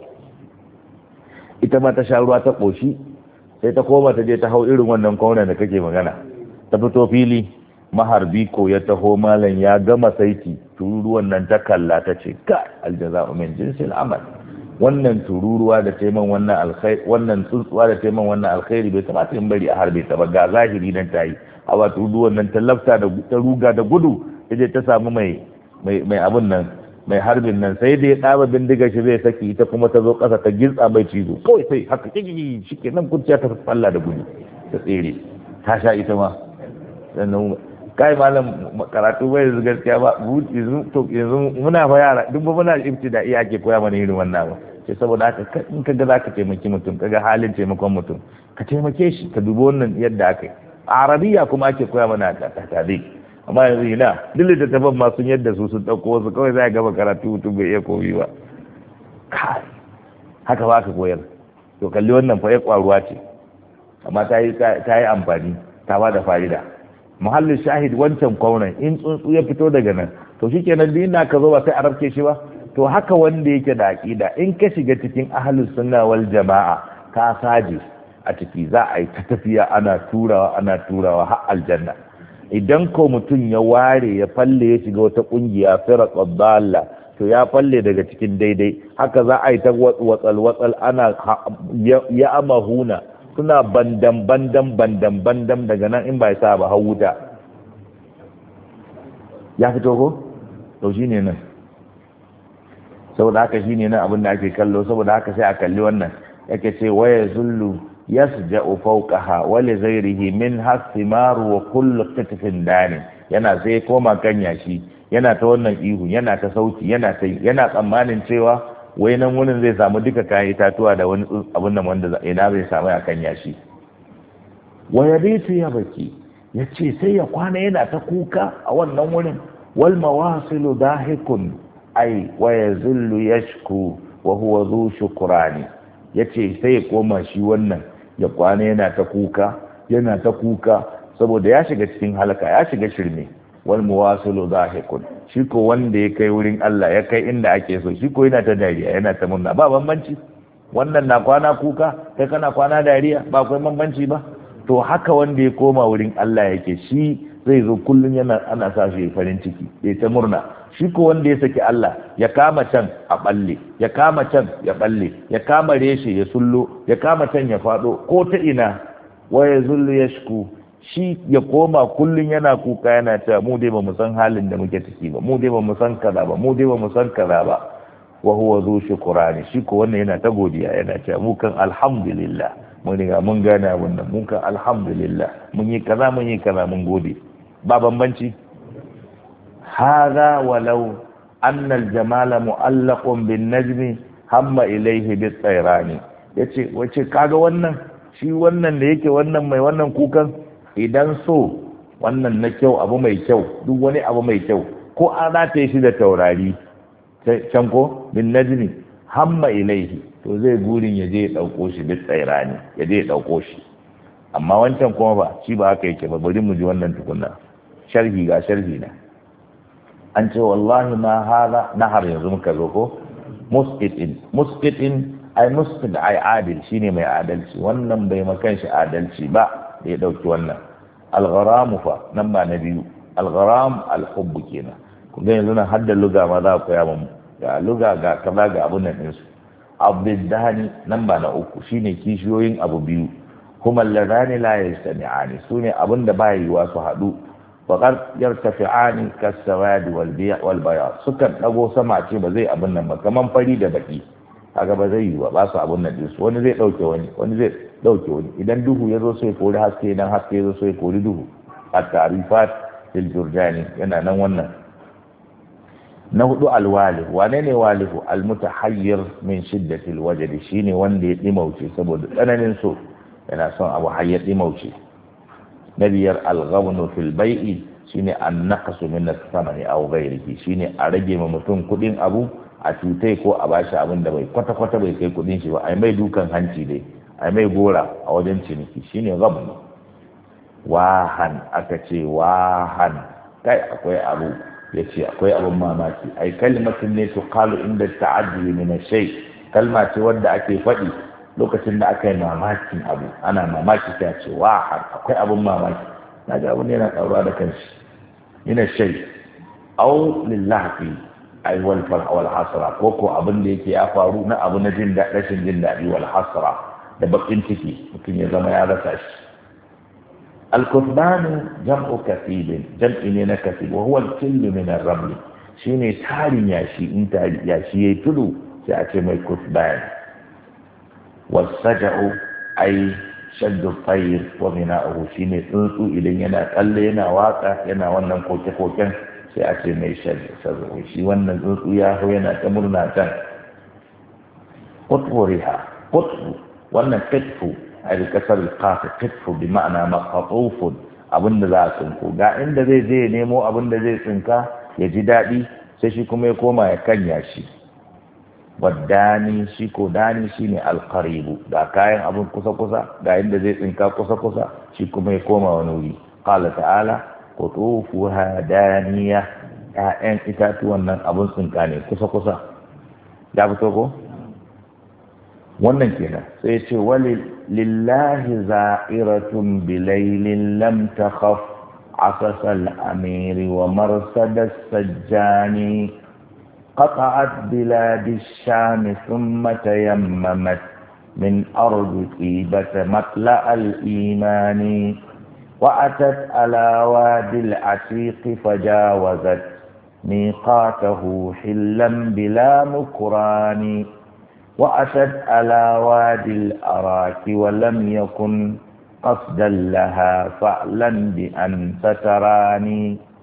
S1: Ita ma ta sha ruwa ta ƙoshi sai ta koma ta je ta hau irin wannan kwaunan da kake magana, ta fito fili. Maharbi ko ya taho malam ya gama saiti, tururuwan nan ta kalla ta ce ka aljaza'u min jinsil amal, wannan tururuwa da taiman wannan alkhairi, wannan tsuntsuwa da taiman wannan alkhairi bai kamata in bari a harbe ta ba, ga zahiri nan ta yi. Awa tururuwan nan ta lafta da ta ruga da gudu ta je ta samu mai mai abun nan mai harbin nan, sai da ya ɗaba bindigar shi zai saki, ita kuma ta zo ƙasa ta gintsa mai cizo kawai sai haka kiki shike nan kunciya ta falla da gudu ta tsere ta sha ita ma. Sannan kai malam karatu bai da gaskiya ba yanzu to yanzu muna fa yara duk ba muna ibtida'i ake koya mana irin wannan ba. Sai saboda haka in kaga zaka taimaki mutum kaga halin taimakon mutum ka taimake shi, ka dubi wannan yadda aka yi. A arabiya kuma ake koya mana ta tadi, amma yanzu ina duk littattafan ma sun yadda su sun ɗauko wasu kawai za a gaba karatu mutum bai iya komi ba. Kai haka ba ka koyar. To kalli wannan fa ya kwaruwa ce amma ta yi ta yi amfani ta ba da fa'ida. Muhallin shahid wancan kwaunan in tsuntsu ya fito daga nan to shikenan duk inda ka zo ba sai a rafke shi ba. To haka wanda yake da aqida in ka shiga cikin ahlus sunna wal jama'a ka saje a ciki za a yi ta tafiya ana turawa ana turawa har aljanna. Idan ko mutum ya ware ya falle ya shiga wata kungiya firaqad dalla to ya falle daga cikin daidai. Haka za a yi ta watsal watsal ana ya amahuna suna bandan bandan bandan bandan daga nan in ba ya sa ba hau wuta. Ya fito ko to shine nan, saboda haka shine nan abin da ake kallo. saboda haka sai a kalli wannan yake ce waya zullu yasja'u fawqaha wa li ghayrihi min hasimaru wa kullu qitfin dani, yana sai koma kan yashi yana ta wannan ihu yana ta sauti yana ta yana tsammanin cewa wai nan wurin zai samu duka kayan itatuwa da wani abun nan wanda ina zai samu a kan yashi. Wa yabitu ya baki yace sai ya kwana yana ta kuka a wannan wurin. Wal mawasilu dahikun ai wa yazillu yashku wa huwa dhu shukrani, yace sai ya koma shi wannan ya kwana yana ta kuka yana ta kuka saboda ya shiga cikin halaka ya shiga shirme. Wal muwasilu dahikun, shi ko wanda ya kai wurin Allah ya kai inda ake so shi ko yana ta dariya yana ta murna. Ba bambanci, wannan na kwana kuka kai kana kwana dariya, ba akwai bambanci ba. to haka wanda ya koma wurin Allah yake shi zai zo kullun yana ana sa shi farin ciki ya ta murna. Shi ko wanda ya saki Allah ya kama can a balle ya kama can ya balle ya kama reshe ya sullo ya kama can ya fado ko ta ina waya zullu yashku shi ya koma kullun yana kuka yana cewa mu dai ba mu san halin da muke ciki ba mu dai ba mu san kaza ba mu dai ba mu san kaza ba wa huwa zu shukrani shi ko wannan yana ta godiya yana cewa mu kan alhamdulillah mun riga mun gane wannan mun kan alhamdulillah mun yi kaza mun yi kaza mun gode ba bambanci. هذا ولو أن الجمال معلق بالنجم هم إليه بالطيران yace wace kaga wannan shi wannan da yake wannan mai wannan kukan idan so wannan na kyau abu mai kyau duk wani abu mai kyau ko an rataye shi da taurari can ko bin najmi hamma ilaihi to zai gurin ya je ya dauko shi bit tsairani ya je ya dauko shi amma wancan kuma ba shi ba haka yake ba bari mu ji wannan tukunna sharhi ga sharhi na an ce wallahi ma hada nahar yanzu muka zo ko musqitin musqitin ai musqit ai adil shine mai adalci wannan bai makan shi adalci ba da ya dauki wannan al-gharam fa nan ba na biyu al-gharam al-hubb kenan ku ga yanzu nan hadda luga ma za ku ya mu ga luga ga kaza ga abun nan din su abdani nan ba na uku shine kishiyoyin abu biyu kuma alladhani la yastami'ani sune abinda ba yiwa su hadu faƙar yartafi'ani kasawadi wal bayad sukan dago sama ce ba zai abin nan ba kaman fari da baki kaga ba zai yi ba ba su abin nan din su wani zai dauke wani wani zai dauke wani idan duhu ya zo sai kori haske idan haske ya zo sai kori duhu at-ta'rifat fil jurjani yana nan wannan na hudu alwali wane ne walihu almutahayyir min shiddati alwajd shine wanda ya dimauce saboda tsananin so yana son abu hayyar dimauce na biyar alghabnu fil bai'i shine an naqsu min as-samani aw ghayrihi shine a rage ma mutum kudin abu a cutai ko a bashi abin da bai kwata kwata bai kai kudin shi ba ai mai dukan hanci dai ai mai gora a wajen ciniki shine ghabnu wahan aka ce wahan kai akwai abu yace akwai abin mamaki ai kalmatun ne tuqalu inda ta'addi min ash-shay kalma ce wanda ake faɗi lokacin da aka yi mamakin abu ana mamaki ta ce wa akwai abin mamaki na ga abin yana ɗaura da kanshi yana shai au lillahi ai wal farha wal hasra ko ko abin da yake ya faru na abu na jin daɗi rashin jin daɗi wal hasra da bakin ciki mutum ya zama ya rasa shi al kutban jam'u kasib jam'i ne na kasib wa huwa al kill min ar rabl shine tarin yashi in tari yashi yayi tudu sai a ce mai kutban wasaja'u ai shaddu tayr wa bina'uhu shine tsuntsu idan yana tsalle yana waka yana wannan koke-koken sai a ce mai shaddu shi wannan tsuntsu ya ho yana ta murna can qutfuriha qutfu wannan qitfu ai kasar qaf qitfu bi ma'ana maqtufun abinda za a tsinko ga inda zai je nemo abinda zai tsinka ya ji dadi sai shi kuma ya koma ya kanya shi waddani shi ko dani shine alqaribu da kayan abun kusa kusa ga inda zai tsinka kusa kusa shi kuma ya koma wani wuri qala ta'ala qutufuha daniya ya'yan itatuwan nan abun tsinka ne kusa kusa ya fito ko wannan kenan sai ya ce wali lillahi za'iratun bilailin lam takhaf asasal amiri wa marsadas sajjani قطعت بلاد الشام ثم تيممت من أرض طيبة مطلع الإيمان وأتت على وادي العتيق فجاوزت ميقاته حلا بلا نكران وأتت على وادي الأراك ولم يكن قصدا لها فعلا بأن ستراني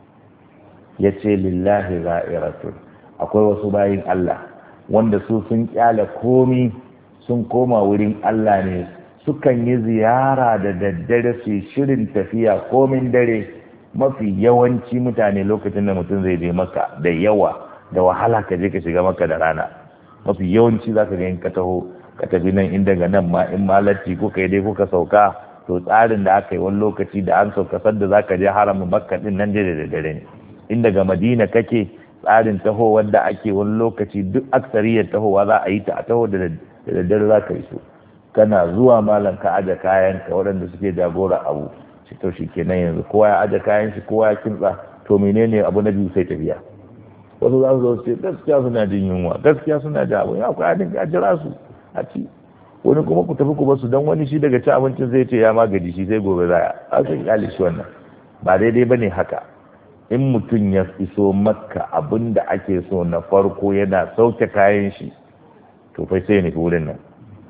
S1: يتي لله غائرة akwai wasu bayin Allah wanda su sun kyale komi sun koma wurin Allah ne sukan yi ziyara da daddare su shirin tafiya komin dare mafi yawanci mutane lokacin da mutum zai je maka da yawa da wahala ka je ka shiga maka da rana mafi yawanci za ka ga in ka taho ka tafi nan in daga nan ma in ma latti ko kai dai kuka sauka to tsarin da aka yi wani lokaci da an sauka sadda za ka je haramin makka din nan da daddare ne in daga madina kake tsarin taho wanda ake wani lokaci duk aksariyar tahowa za a yi ta a taho da daddare za ka yi so kana zuwa malam ka aje kayan ka waɗanda suke jagora abu shi to shi kenan yanzu kowa ya aje kayan shi kowa ya kintsa to menene abu na biyu sai tafiya. Wasu za su zo su ce gaskiya suna jin yunwa gaskiya suna da abu ya akwai adin a jira su a ci, wani kuma ku tafi ku basu don wani shi daga ci abincin zai ce ya magaji shi sai gobe zaya a sai kyale shi. Wannan ba daidai bane haka. In mutum ya iso makka abinda ake so na farko yana sauke kayan shi to fa sai ya nufi wurin nan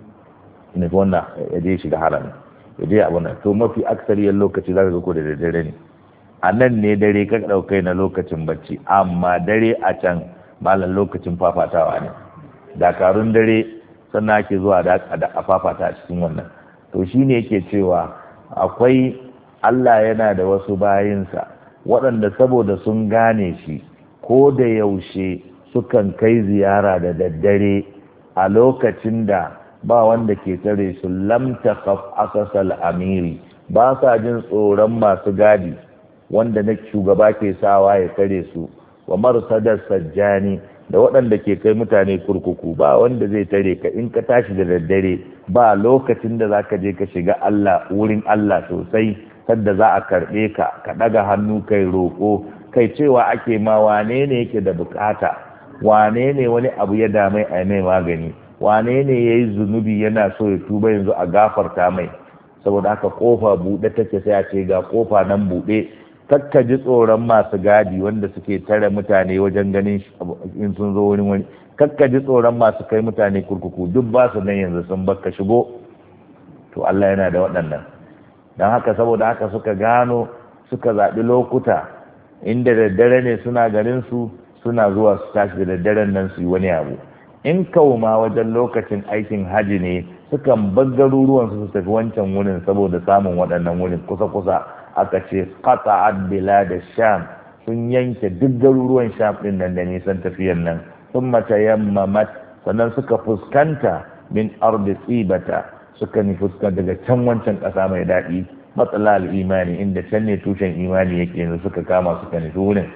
S1: nufi wannan ya je shiga harami ya je abu nan to mafi aksariyar lokaci za ka ga ko da daddare ne. A nan ne dare ka ɗaukai na lokacin bacci, amma dare a can malam lokacin fafatawa ne. Dakarun dare sannan ake zuwa da a fafata a cikin wannan. To shi ne yake cewa akwai Allah yana da wasu bayinsa waɗanda saboda sun gane shi ko da yaushe sukan kai ziyara da daddare a lokacin da ba wanda ke tare su, lam taqaf asasal amiri, ba sa jin tsoron masu gadi wanda na shugaba ke sawa ya tare su, wa marsadar sajjani da waɗanda ke kai mutane kurkuku ba wanda zai tare ka in ka tashi da daddare. Ba lokacin da zaka je ka shiga Allah wurin Allah sosai sadda za a karɓe ka ka ɗaga hannu kai roƙo kai cewa ake ma wane ne yake da bukata, wane ne wani abu ya damai a mai magani, wane ne ya yi zunubi yana so ya tuba yanzu a gafarta mai. Saboda haka kofa buɗe take sai a ce ga kofa nan buɗe. Kakka ji tsoron masu gadi wanda suke tare mutane wajen ganin in sun zo wurin wani, kakka ji tsoron masu kai mutane kurkuku duk ba su nan yanzu sun baka shigo. To Allah yana da waɗannan. Don haka saboda haka suka gano suka zaɓi lokuta inda daddare ne suna garin su suna zuwa su tashi da daddaren nan su yi wani abu. In kauma wajen lokacin aikin haji ne sukan bar garuruwan su tafi wancan wurin saboda samun waɗannan wurin kusa-kusa. Aka ce qata'at bilad sham, sun yanke duk garuruwan sham din nan da nisan tafiyan nan. Thumma tayammamat, sannan suka fuskanta min ardi tsibata, suka ni fuskanta daga can wancan ƙasa mai daɗi matsala al-imani inda can ne tushen imani yake yanzu suka kama suka nufi wurin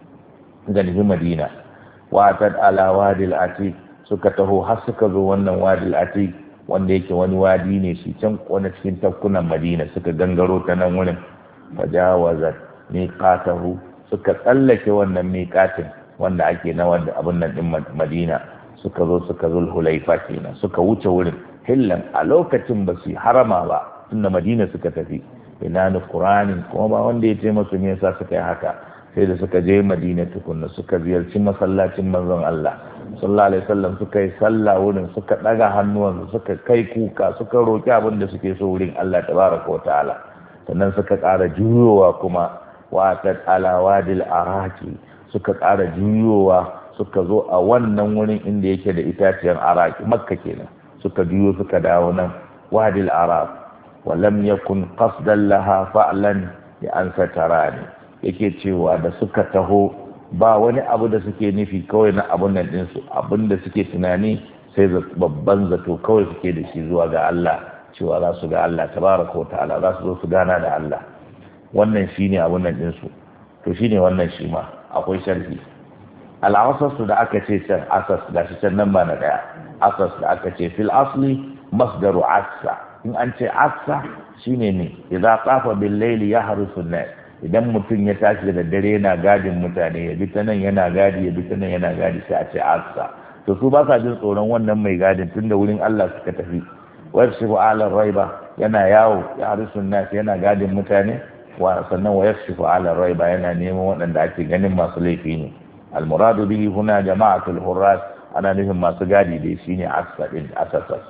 S1: ga nufi Madina. Watat ala wadil atiq, suka taho har suka zo wannan wadil atiq wanda yake wani wadi ne shi can wani cikin tafkunan Madina, suka gangaro ta nan wurin. Fajawazat miqatahu, suka tsallake wannan miqatin wanda ake na wanda abun nan din Madina, suka zo suka zul hulaifa kenan, suka wuce wurin hillan a lokacin ba su harama ba tunda Madina suka tafi. Ina ni Qur'anin kuma ba wanda ya ce musu me yasa suka yi haka, sai da suka je Madina tukunna suka ziyarci masallacin manzon Allah sallallahu alaihi wasallam, suka yi sallah wurin, suka daga hannuwansu, suka kai kuka, suka roki abin da suke so wurin Allah tabaraka wa ta'ala. Sannan suka ƙara juyowa kuma watat ala wadil araki, suka ƙara juyowa suka zo a wannan wurin inda yake da itaciyar araki Makka kenan, suka juyo suka dawo nan wadil arak. Wa lam yakun qasdan laha fa'lan ya an satarani, yake cewa da suka taho ba wani abu da suke nufi kawai na abun nan ɗinsu, abin da suke tunani sai babban zato kawai suke da shi zuwa ga Allah, cewa za su ga Allah tabaraka wa ta'ala, za su zo su gana da Allah. Wannan shine abun nan ɗinsu. To shine wannan shi ma akwai sharhi. Al-asas da aka ce can asas da shi can nan ba na daya. Asas da aka ce fil asli masdaru assa. In an ce assa shine ne idza qafa bil layli yahrusu an-nas, idan mutum ya tashi da daddare yana gadin mutane, ya bi ta nan yana gadi, ya bi ta nan yana gadi, sai a ce assa. To su ba sa jin tsoron wannan mai gadin tunda wurin Allah suka tafi. Wayarshifu ala raiba, yana yawo ya harisun nas, yana gadin mutane, wa sannan wayarshifu ala raiba, yana neman waɗanda ake ganin masu laifi ne. Almuradu bihi huna jama'atul hurras, ana nufin masu gadi dai shine assa din asasas.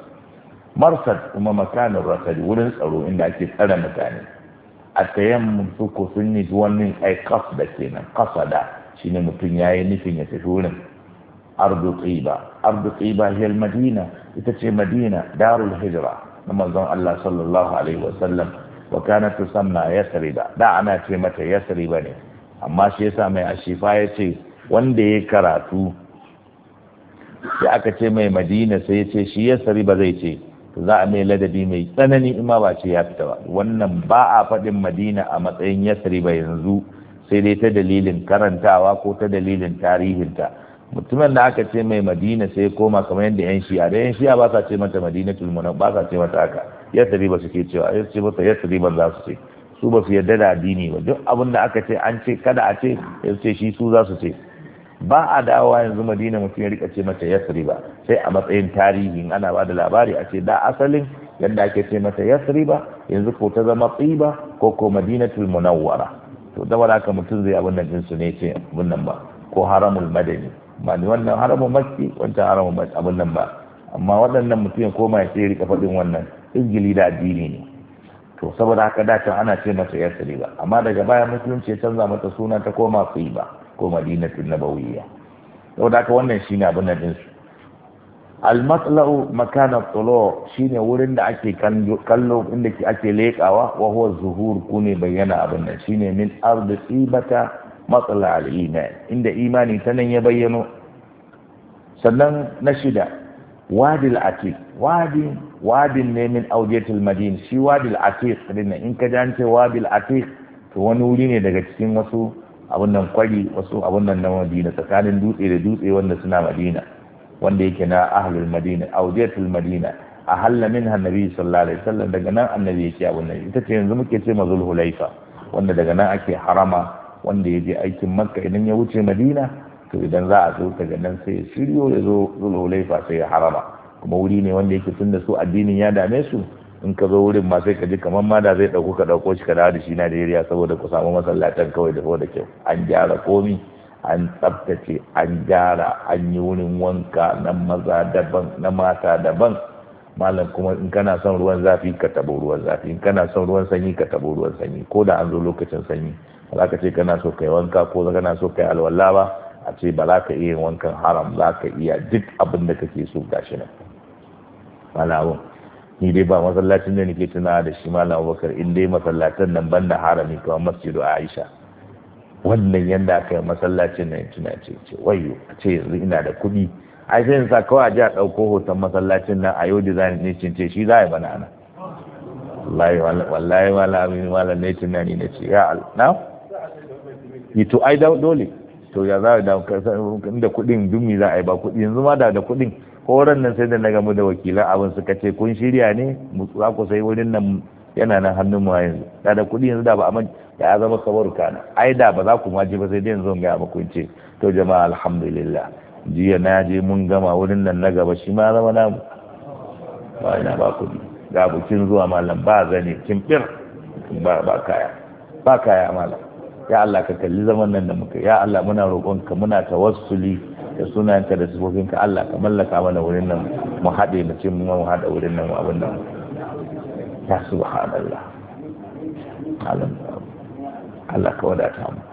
S1: Marsad kuma makanin rasadi, wurin tsaro inda ake tsare mutane. Atayammum su ko sun yi wannan ai qasda kenan, qasada shine mutum yayi nufin ya tafi wurin. Ardu tsiba, ardu tsiba hiya madina, ita ce Madina, darul hijra na manzon Allah sallallahu alaihi wasallam, wa kanat tusamma yasriba, da ana ce mata yasriba ne, amma shi yasa mai ashifa ya ce wanda ya karatu sai aka ce mai Madina sai ya ce shi yasriba zai ce to za a mai ladabi mai tsanani in ma ba ce ya fita ba. Wannan ba a faɗin Madina a matsayin yasriba yanzu sai dai ta dalilin karantawa ko ta dalilin tarihinta. mutumin da aka ce mai madina sai ya koma kamar yadda yan shi'a da yan shi'a ba sa ce mata madinatul munawwara ba sa ce mata haka yasriba suke cewa ya ce mata yasriba za su ce su ba su yarda da addini ba duk abin da aka ce an ce kada a ce ya ce shi su za su ce ba a dawowa yanzu madina mutum ya rika ce mata yasriba sai a matsayin tarihi ana ba da labari a ce da asalin yadda ake ce mata yasriba yanzu ko ta zama tsiba ko ko madinatul munawwara to da wala haka mutum zai abin nan din su ne ce abin nan ba ko haramul madani ba ni wannan haramul makki wancan haramul abin nan ba amma waɗannan mutum ya koma ya ce ya rika faɗin wannan injili da addini ne to saboda haka da can ana ce mata yasriba amma daga baya musulunci ya canza mata suna ta koma tsiba ko madinatul nabawiyya saboda haka wannan shine abin nan din su al-matla'u makan at-tulu' shine wurin da ake kallo inda ake lekawa wa huwa zuhur kune bayyana abin nan shine min ardi tsibata matla' al-iman inda imani ta nan ya bayyano sannan na shida wadi al-atiq wadi wadi ne min awdiyatil madin shi wadi al-atiq din in ka jance wadi al-atiq to wani wuri ne daga cikin wasu abun nan kwari wasu abun nan na Madina tsakanin dutse da dutse wanda suna Madina wanda yake na ahlul Madina awdiyatul Madina ahalla minha annabi sallallahu alaihi wasallam daga nan annabi yake abun nan ita ce yanzu muke ce mazul hulaifa wanda daga nan ake harama wanda ya je aikin makka idan ya wuce Madina to idan za a zo daga nan sai ya shiryo ya zo zul hulaifa sai ya harama kuma wuri ne wanda yake tunda su addinin ya dame su in ka zo wurin ma sai ka ji kamar ma da zai dauko ka dauko shi ka dawo da shi Najeriya saboda ku samu masallatan kawai da da kyau an gyara komi an tsaftace an gyara an yi wurin wanka na maza daban na mata daban malam kuma in kana son ruwan zafi ka tabo ruwan zafi in kana son ruwan sanyi ka tabo ruwan sanyi ko da an zo lokacin sanyi za ka ce kana so kai wanka ko kana so kai alwala ba a ce ba za ka iya yin wankan haram za ka iya duk abin da kake so gashi nan malamun ni dai ba masallacin da nake tuna da shi malam Abubakar in dai masallatan nan banda harami kamar masjidu Aisha wannan yanda aka yi masallacin nan tuna ce ce wayo a ce yanzu ina da kuɗi ai sai sa kawai a ji a ɗauko hoton masallacin nan a yau design ne cin ce shi za a yi bana ana wallahi wallahi malam amin malam ne tunani na ce ya al na yi to ai dole to ya za a da inda kuɗin dumi za a yi ba kuɗi yanzu ma da da kuɗin koran nan sai da na gamu da wakilan abin suka ce kun shirya ne za ku sai wurin nan yana nan hannun mu yanzu da da kuɗi yanzu da ba amma ya zama kabar kana ai da ba za ku ma ji ba sai dai yanzu ga muku ce to jama'a alhamdulillah jiya na je mun gama wurin nan na gaba shi ma zama namu ba ina ba kuɗi ga bukin zuwa malam ba zane kimfir ba ba kaya ba kaya malam ya Allah ka kalli zaman nan da muka ya Allah muna roƙonka muna tawassuli da sunanka da sifofinka Allah ka mallaka mana wurin nan mu haɗe mu ce mu haɗa wurin nan abin nan ya subhanallah alam Allah ka wadata mu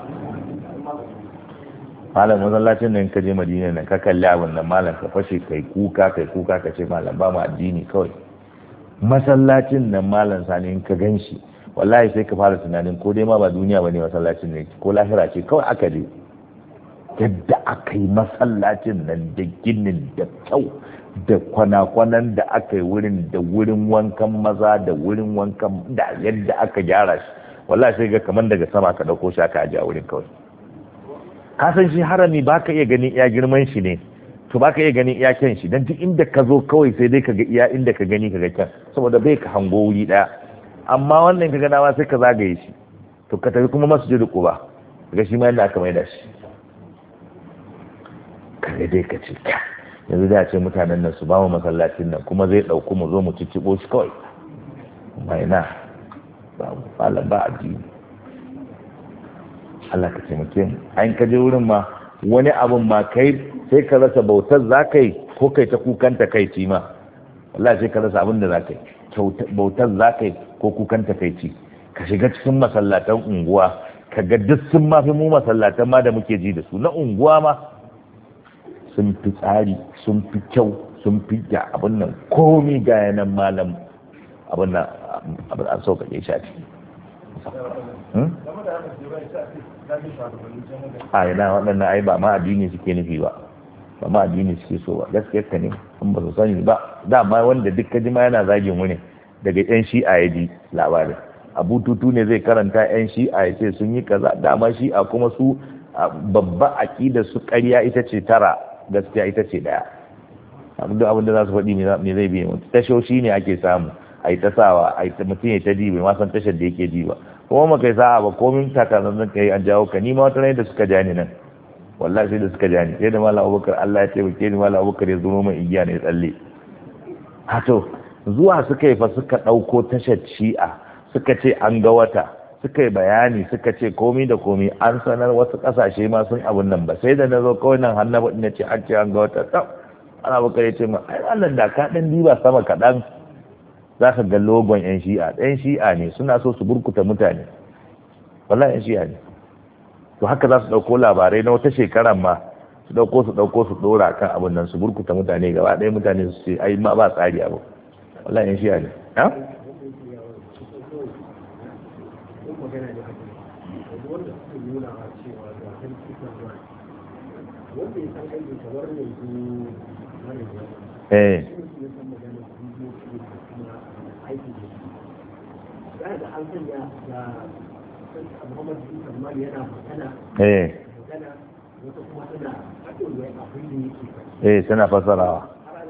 S1: malam masallacin nan ka je Madina nan ka kalli abin nan malam ka fashe kai kuka kai kuka ka ce malam ba mu addini kawai masallacin nan malam sani in ka ganshi wallahi sai ka fara tunanin ko dai ma ba duniya bane masallacin ne ko lahira ce kawai aka je yadda aka yi masallacin nan da ginin da kyau da kwana-kwanan da aka yi wurin da wurin wankan maza da wurin wankan da yadda aka gyara shi wallahi sai ga kamar daga sama ka dauko shi aka aje a wurin kawai ka san shi harami baka iya ganin iya girman shi ne to baka iya ganin iya kyan shi dan duk inda ka zo kawai sai dai ka ga iya inda ka gani ka ga kyan saboda bai ka hango wuri daya amma wannan ka gana ma sai ka zagaye shi to ka tafi kuma masjidu quba ga shi ma yadda aka maida shi kare dai ka ce yanzu da ce mutanen nan su ba mu masallacin nan kuma zai ɗauku mu zo mu cicciɓo shi kawai mai na ba mu fala ba addini Allah ka taimake mu an ka je wurin ma wani abun ma kai sai ka rasa bautar za ka yi ko kai ta kukanta kai ci ma wallahi sai ka rasa abin da za ka yi bautar za ka yi ko kukanta kai ci ka shiga cikin masallatan unguwa ka ga duk sun mafi mu masallatan ma da muke ji da su na unguwa ma sun fi tsari sun fi kyau sun fi ga abin nan komi ga yanan malam abin nan abin an sauƙaƙe shi a ciki a yana waɗannan ai ba ma addini suke nufi ba ba ma addini suke so ba gaskiyar ka ne in ba su sani ba dama wanda duk ka ji ma yana zagin wani daga yan shi'a ya ji labarin abu tutu ne zai karanta yan shi'a ya ce sun yi kaza dama shi'a kuma su babba aqida su ƙarya ita ce tara gaskiya ita ce daya duk abin da za su faɗi me zai biye mutu tashoshi ne ake samu a yi ta sawa a yi ta mutum ya ta dibe ma san tashar da yake diba kuma ma kai sa'a ba komin takasan zan kai an jawo ka ni ma wata rai da suka ja ni nan wallahi sai da suka ja ni sai da malam abubakar Allah ya taimake ni malam abubakar ya zo mai igiya ne tsalle hato zuwa suka yi fa suka ɗauko tashar shi'a suka ce an ga wata suka yi bayani suka ce komi da komi an sanar wasu ƙasashe ma sun abun nan ba sai da na zo kawai nan hannu ba ina ce an ce an ga wata tsaf ana baka ya ce ma ai Allah da ka ɗan diba sama kaɗan za ka ga logon yan shi'a ɗan shi'a ne suna so su burkuta mutane wallahi yan shi'a ne to haka za su ɗauko labarai na wata shekaran ma su ɗauko su ɗauko su ɗora kan abun nan su burkuta mutane gaba ɗaya mutane su ce ai ma ba tsari abu wallahi yan shi'a ne ha eh eh eh suna fasarawa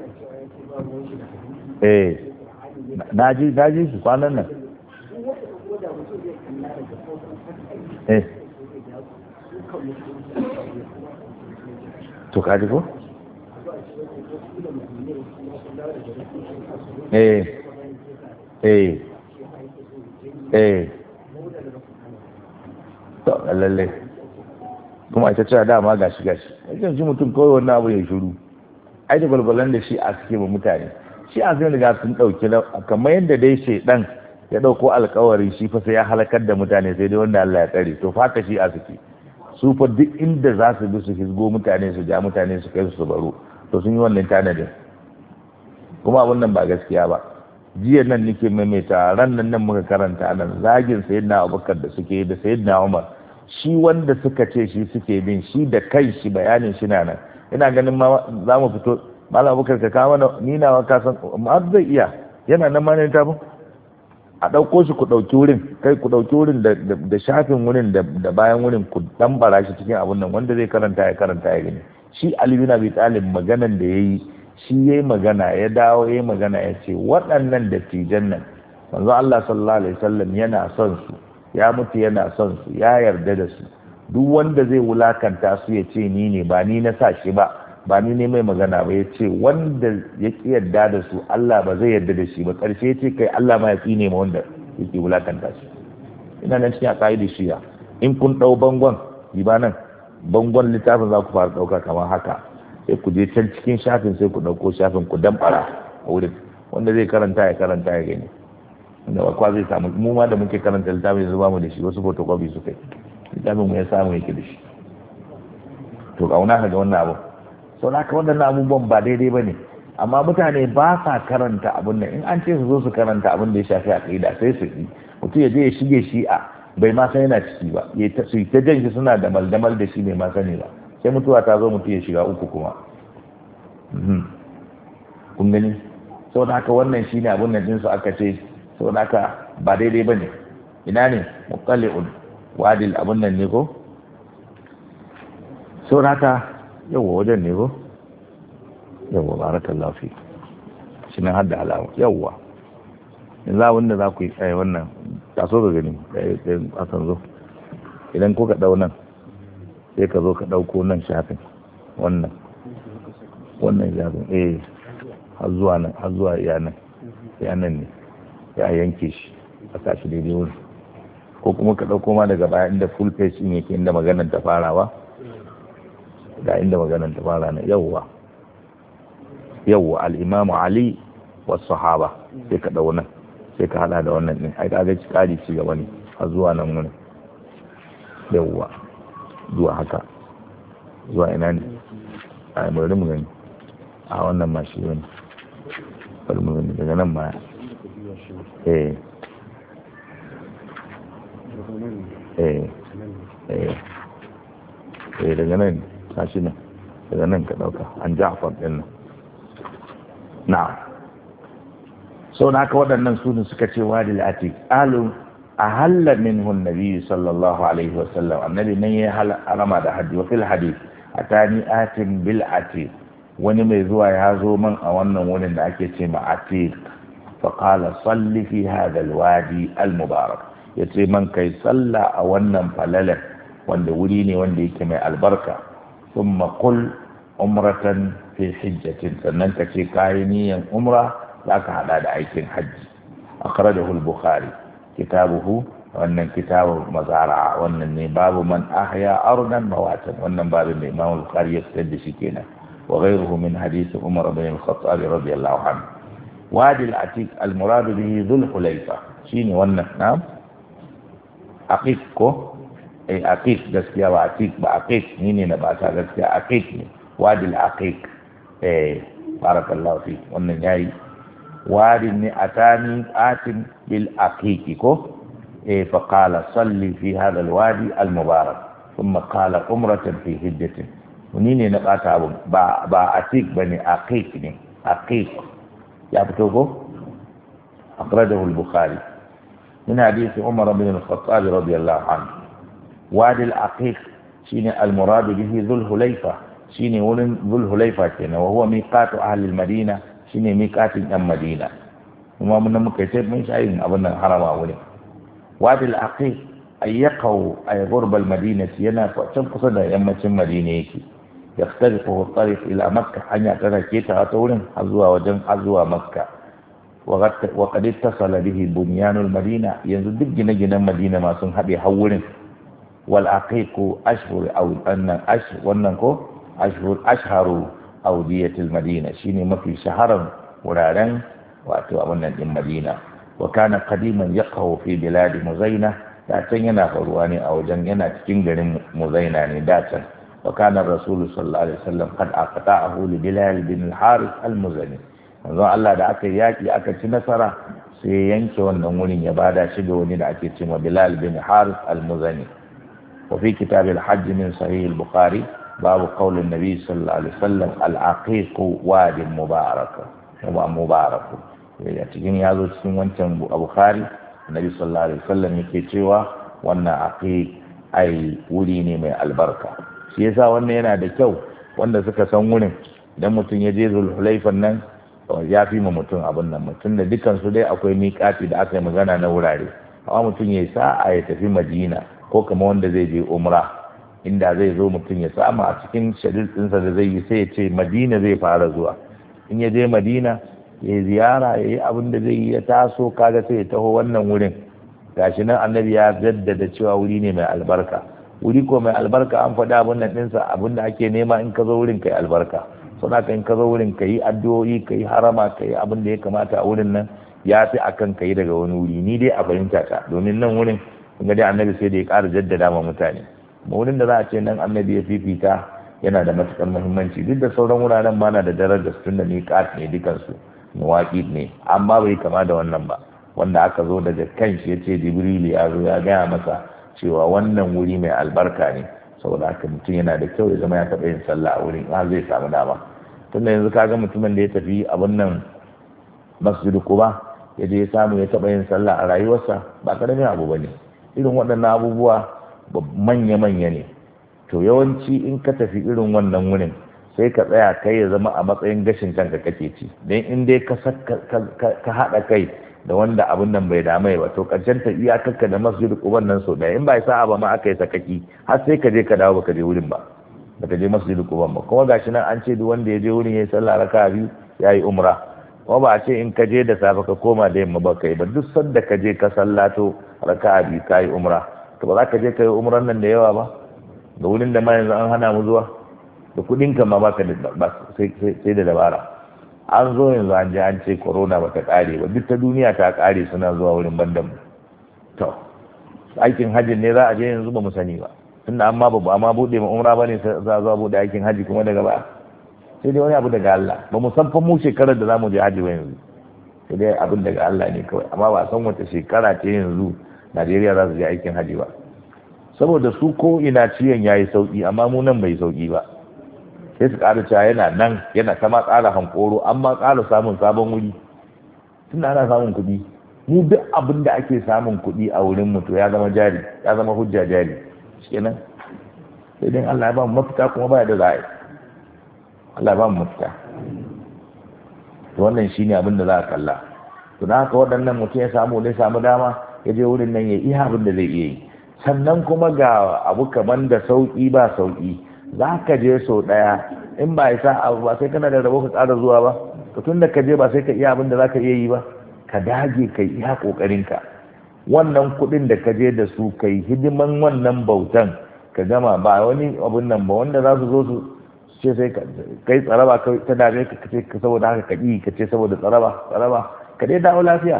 S1: eh naji naji su kwanan nan eh to kaji ko eh eh eh to lalle kuma ita ce dama gashi gashi idan ji mutum kawai wannan abu ya shiru ai da balbalan da shi a suke ba mutane shi a zai riga sun dauki kamar yadda dai shedan ya dauko alkawari shi fa sai ya halakar da mutane sai dai wanda Allah ya tsare to faka shi a suke su fa duk inda za su bi su hisgo mutane su ja mutane su kai su baro to sun yi wannan tanadin kuma abin nan ba gaskiya ba jiya nan nake maimaita ran nan nan muka karanta nan zagin sayyidina Abubakar da suke da sayyidina Umar shi wanda suka ce shi suke bin shi da kai shi bayanin shi na nan ina ganin ma za mu fito malam Abubakar ka kawo mana ni na ka san amma zai iya yana nan ma ne ta a ɗauko shi ku ɗauki wurin kai ku ɗauki wurin da shafin wurin da bayan wurin ku dan bara shi cikin abun nan wanda zai karanta ya karanta ya gani shi Ali bin Abi Talib maganan da yayi shi yayi magana ya dawo yayi magana ya ce waɗannan dattijan nan manzo Allah sallallahu alaihi wasallam yana son su ya mutu yana son su ya yarda da su duk wanda zai wulakanta su ya ce ni ne ba ni na sa shi ba ba ni ne mai magana ba ya ce wanda ya ki yarda da su Allah ba zai yarda da shi ba ƙarshe ya ce kai Allah ma ya tsine ma wanda yake wulakanta shi ina nan cikin aƙa'idar shiya in kun ɗau bangon ba nan bangon littafin za ku fara ɗauka kamar haka sai ku je can cikin shafin sai ku ɗauko shafin ku damɓara a wurin wanda zai karanta ya karanta ya gani wanda ba kwa zai samu mu ma da muke karanta littafin yanzu ba mu da shi wasu photocopy su kai littafin mu ya samu yake da shi to kauna ka ga wannan abu sau da haka waɗannan abubuwan ba daidai ba ne amma mutane ba sa karanta abin nan in an ce su zo su karanta abin da ya shafi aƙida sai su yi mutum ya je ya shige shi'a bai ma san yana ciki ba ya ta su ta jan shi suna da maldamal da shi bai ma sani ba sai mutuwa ta zo mutum ya shiga uku kuma kun gani sau da haka wannan shi ne abin nan ɗinsu aka ce sau da haka ba daidai ba ne ina ne muƙalli'un wadil abin nan ne ko sau da haka yawwa wajen ne ko yawwa barakallahu fi shi nan hadda alamu yawwa in za wanda za ku yi tsaye wannan taso ga gani ɗaya ɗaya akan zo idan ko ka ɗau nan sai ka zo ka ɗauko nan shafin wannan wannan shafin eh har zuwa nan har zuwa iya nan iya nan ne ya yanke shi a tashi daidai wuri ko kuma ka ɗauko ma daga baya inda full page ɗin yake inda maganar ta farawa ga inda maganar ta fara na yawwa yawwa al-imamu ali was sahaba sai ka dau nan sai ka hada da wannan din ai kaga ci kari ci gaba ne har zuwa nan mun yawwa zuwa haka zuwa ina ne ai bari mu gani a wannan ma shi ne bari mu gani daga nan ma eh eh eh eh daga nan tashi nan daga nan ka dauka an ja'far din nan na so na ka waɗannan su suka ce wadi al-atiq alu ahalla minhu an-nabi sallallahu alaihi wasallam annabi nan ya harama da haji wa fil hadith atani atin bil atiq wani mai zuwa ya zo man a wannan wurin da ake ce ma atiq fa qala salli fi hadha al-wadi al-mubarak yace man kai salla a wannan falalan wanda wuri ne wanda yake mai albarka thumma qul umratan fi hijjatin sannan ka ce kayi niyan umra zaka hada da aikin hajji akhrajahu al-bukhari kitabuhu wannan kitabu mazara wannan ne babu man ahya ardan mawatan wannan babu mai Imam al-Bukhari ya fitar da shi kenan wa ghayruhu min hadith Umar bin al-Khattab radiyallahu anhu wadi al-atiq al-murad bihi dhul hulayfa shine wannan na'am aqiq ko eh aqiq gaskiya ba atiq ba aqiq ni ne na ba ta gaskiya aqiq ne wadi al-aqiq eh barakallahu fi wannan yayi wadi ne atani atin bil aqiqi ko eh fa qala salli fi hadha al wadi al mubarak thumma qala umratan fi hijjatin wani ne na bata abu ba ba aqiq bane aqiq ne aqiq ya fito ko akhrajahu al bukhari min hadith umar bin al khattab radiyallahu anhu wadi al aqiq shine al murad bihi dhul hulayfa shine wurin dhul hulayfa kenan wa huwa miqatu ahli al madina shine miƙatin yan madina kuma mun muka ce mun shayin abin nan harama wurin wadil aqiq ay yaqau ay ghurba al madinati yana can kusa da yammacin madina yake yaftariqu at-tariq ila makkah hanya tana keta ta wurin har zuwa wajen har zuwa makka wa qad ittasala bihi bunyan al madina yanzu duk gine-ginen madina ma sun haɗe har wurin wal aqiqu ashhur aw annan ash wannan ko ashhur ashharu audiyatul madina shine mafi shaharan wuraren wato a wannan din madina wa kana qadiman yaqaw fi bilad muzaina da can yana faruwa ne a wajen yana cikin garin muzaina ne da can wa kana rasul sallallahu alaihi wasallam qad aqta'ahu li bilal bin al-harith al-muzani manzo Allah da aka yaki aka ci nasara sai yanke wannan wurin ya bada shi ga wani da ake cewa bilal bin harith al-muzani wa fi kitab al-hajj min sahih al-bukhari باب قول النبي صلى الله عليه وسلم العقيق واد مبارك ومبارك ya cikin ya zo cikin wancan Bukhari Nabi sallallahu alaihi wasallam yake cewa wannan aqiq ai wuri ne mai albarka shi yasa wannan yana da kyau wanda suka san wurin idan mutum ya je Zulhulaifan nan ya fi ma mutum abin nan mutum da dukan su dai akwai miƙati da aka yi magana na wurare amma mutum ya sa'a ya tafi Madina ko kuma wanda zai je umra inda zai zo mutum ya samu a cikin shadid ɗinsa da zai yi sai ya ce Madina zai fara zuwa in ya je Madina ya ziyara ya yi abin da zai yi ya taso kaga sai ya taho wannan wurin gashi nan annabi ya jaddada cewa wuri ne mai albarka wuri ko mai albarka an faɗi abin nan ɗinsa abin da ake nema in ka zo wurin kai albarka sau da in ka zo wurin ka yi addu'o'i ka yi harama ka yi abin da ya kamata a wurin nan ya fi akan ka yi daga wani wuri ni dai a fahimta ta domin nan wurin kun ga dai annabi sai da ya ƙara jaddada ma mutane wurin da za a ce nan annabi ya fifita yana da matukar muhimmanci duk da sauran wuraren ma na da darajar tun da miƙat ne dukansu mawaƙi ne amma bai kama da wannan ba wanda aka zo daga kan shi ya ce jibrilu ya zo ya gaya masa cewa wannan wuri mai albarka ne saboda haka mutum yana da kyau ya zama ya taɓa yin sallah a wurin har zai samu dama tunda yanzu ka ga mutumin da ya tafi abin nan masjidu kuba ya je ya samu ya taɓa yin sallah a rayuwarsa ba ƙaramin abu ba ne irin waɗannan abubuwa manya-manya ne to yawanci in ka tafi irin wannan wurin sai ka tsaya kai ya zama a matsayin gashin kanka kake ci don in dai ka haɗa kai da wanda abin nan bai damai ba to ƙarshen ta iyakarka da masjid kuban nan so ɗaya in ba sa'a ba ma aka yi sakaki har sai ka je ka dawo baka je wurin ba baka je masjid kuban ba kuma gashi nan an ce duk wanda ya je wurin ya yi sallah raka'a biyu ya yi umra kuma ba a ce in ka je da safe ka koma da yamma ba kai ba duk sanda ka je ka sallato raka'a biyu ka yi umra to ba za ka je ka yi umran nan da yawa ba da wurin da ma yanzu an hana mu zuwa da kudin ka ma baka da sai da dabara an zo yanzu an je an ce corona ba ta kare ba duk ta duniya ta kare suna zuwa wurin bandan mu to aikin hajji ne za a je yanzu ba mu sani ba tunda amma ba amma bude mu umra bane za a zo bude aikin hajji kuma daga ba sai dai wani abu daga Allah ba mu san fa mu shekarar da za mu je hajji ba yanzu sai dai abin daga Allah ne kawai amma ba san wata shekara ce yanzu Najeriya za su je aikin haji ba saboda su ko ina ciyan yayi sauki amma mu nan bai sauki ba sai su ƙara cewa yana nan yana ta ma ƙara hankoro amma ƙara samun sabon wuri tunda ana samun kuɗi mu duk abin da ake samun kuɗi a wurin mu to ya zama jari, ya zama hujja jari kenan. sai dai Allah ya ba mu mafita kuma ba da za'a Allah ya ba mu mafita. to wannan shine abin da za a kalla. to na haka waɗannan mutum ya samu ne samu dama ya je wurin nan ya iya abin da zai iya yi. sannan kuma ga abu kaman da sauki ba sauki, za ka je sau ɗaya in ba isa abu ba sai kana da rabo ka ƙara zuwa ba. to tun da ka je ba sai ka iya abin da za ka iya yi ba, ka dage ka yi iya ƙoƙarinka. wannan kuɗin da ka je da su ka yi hidiman wannan bautan ka gama, ba wani abun nan ba wanda za su zo su ce sai ka yi tsaraba ta dame ka ce saboda haka ka ƙi ka ce saboda tsaraba tsaraba ka dai dawo lafiya.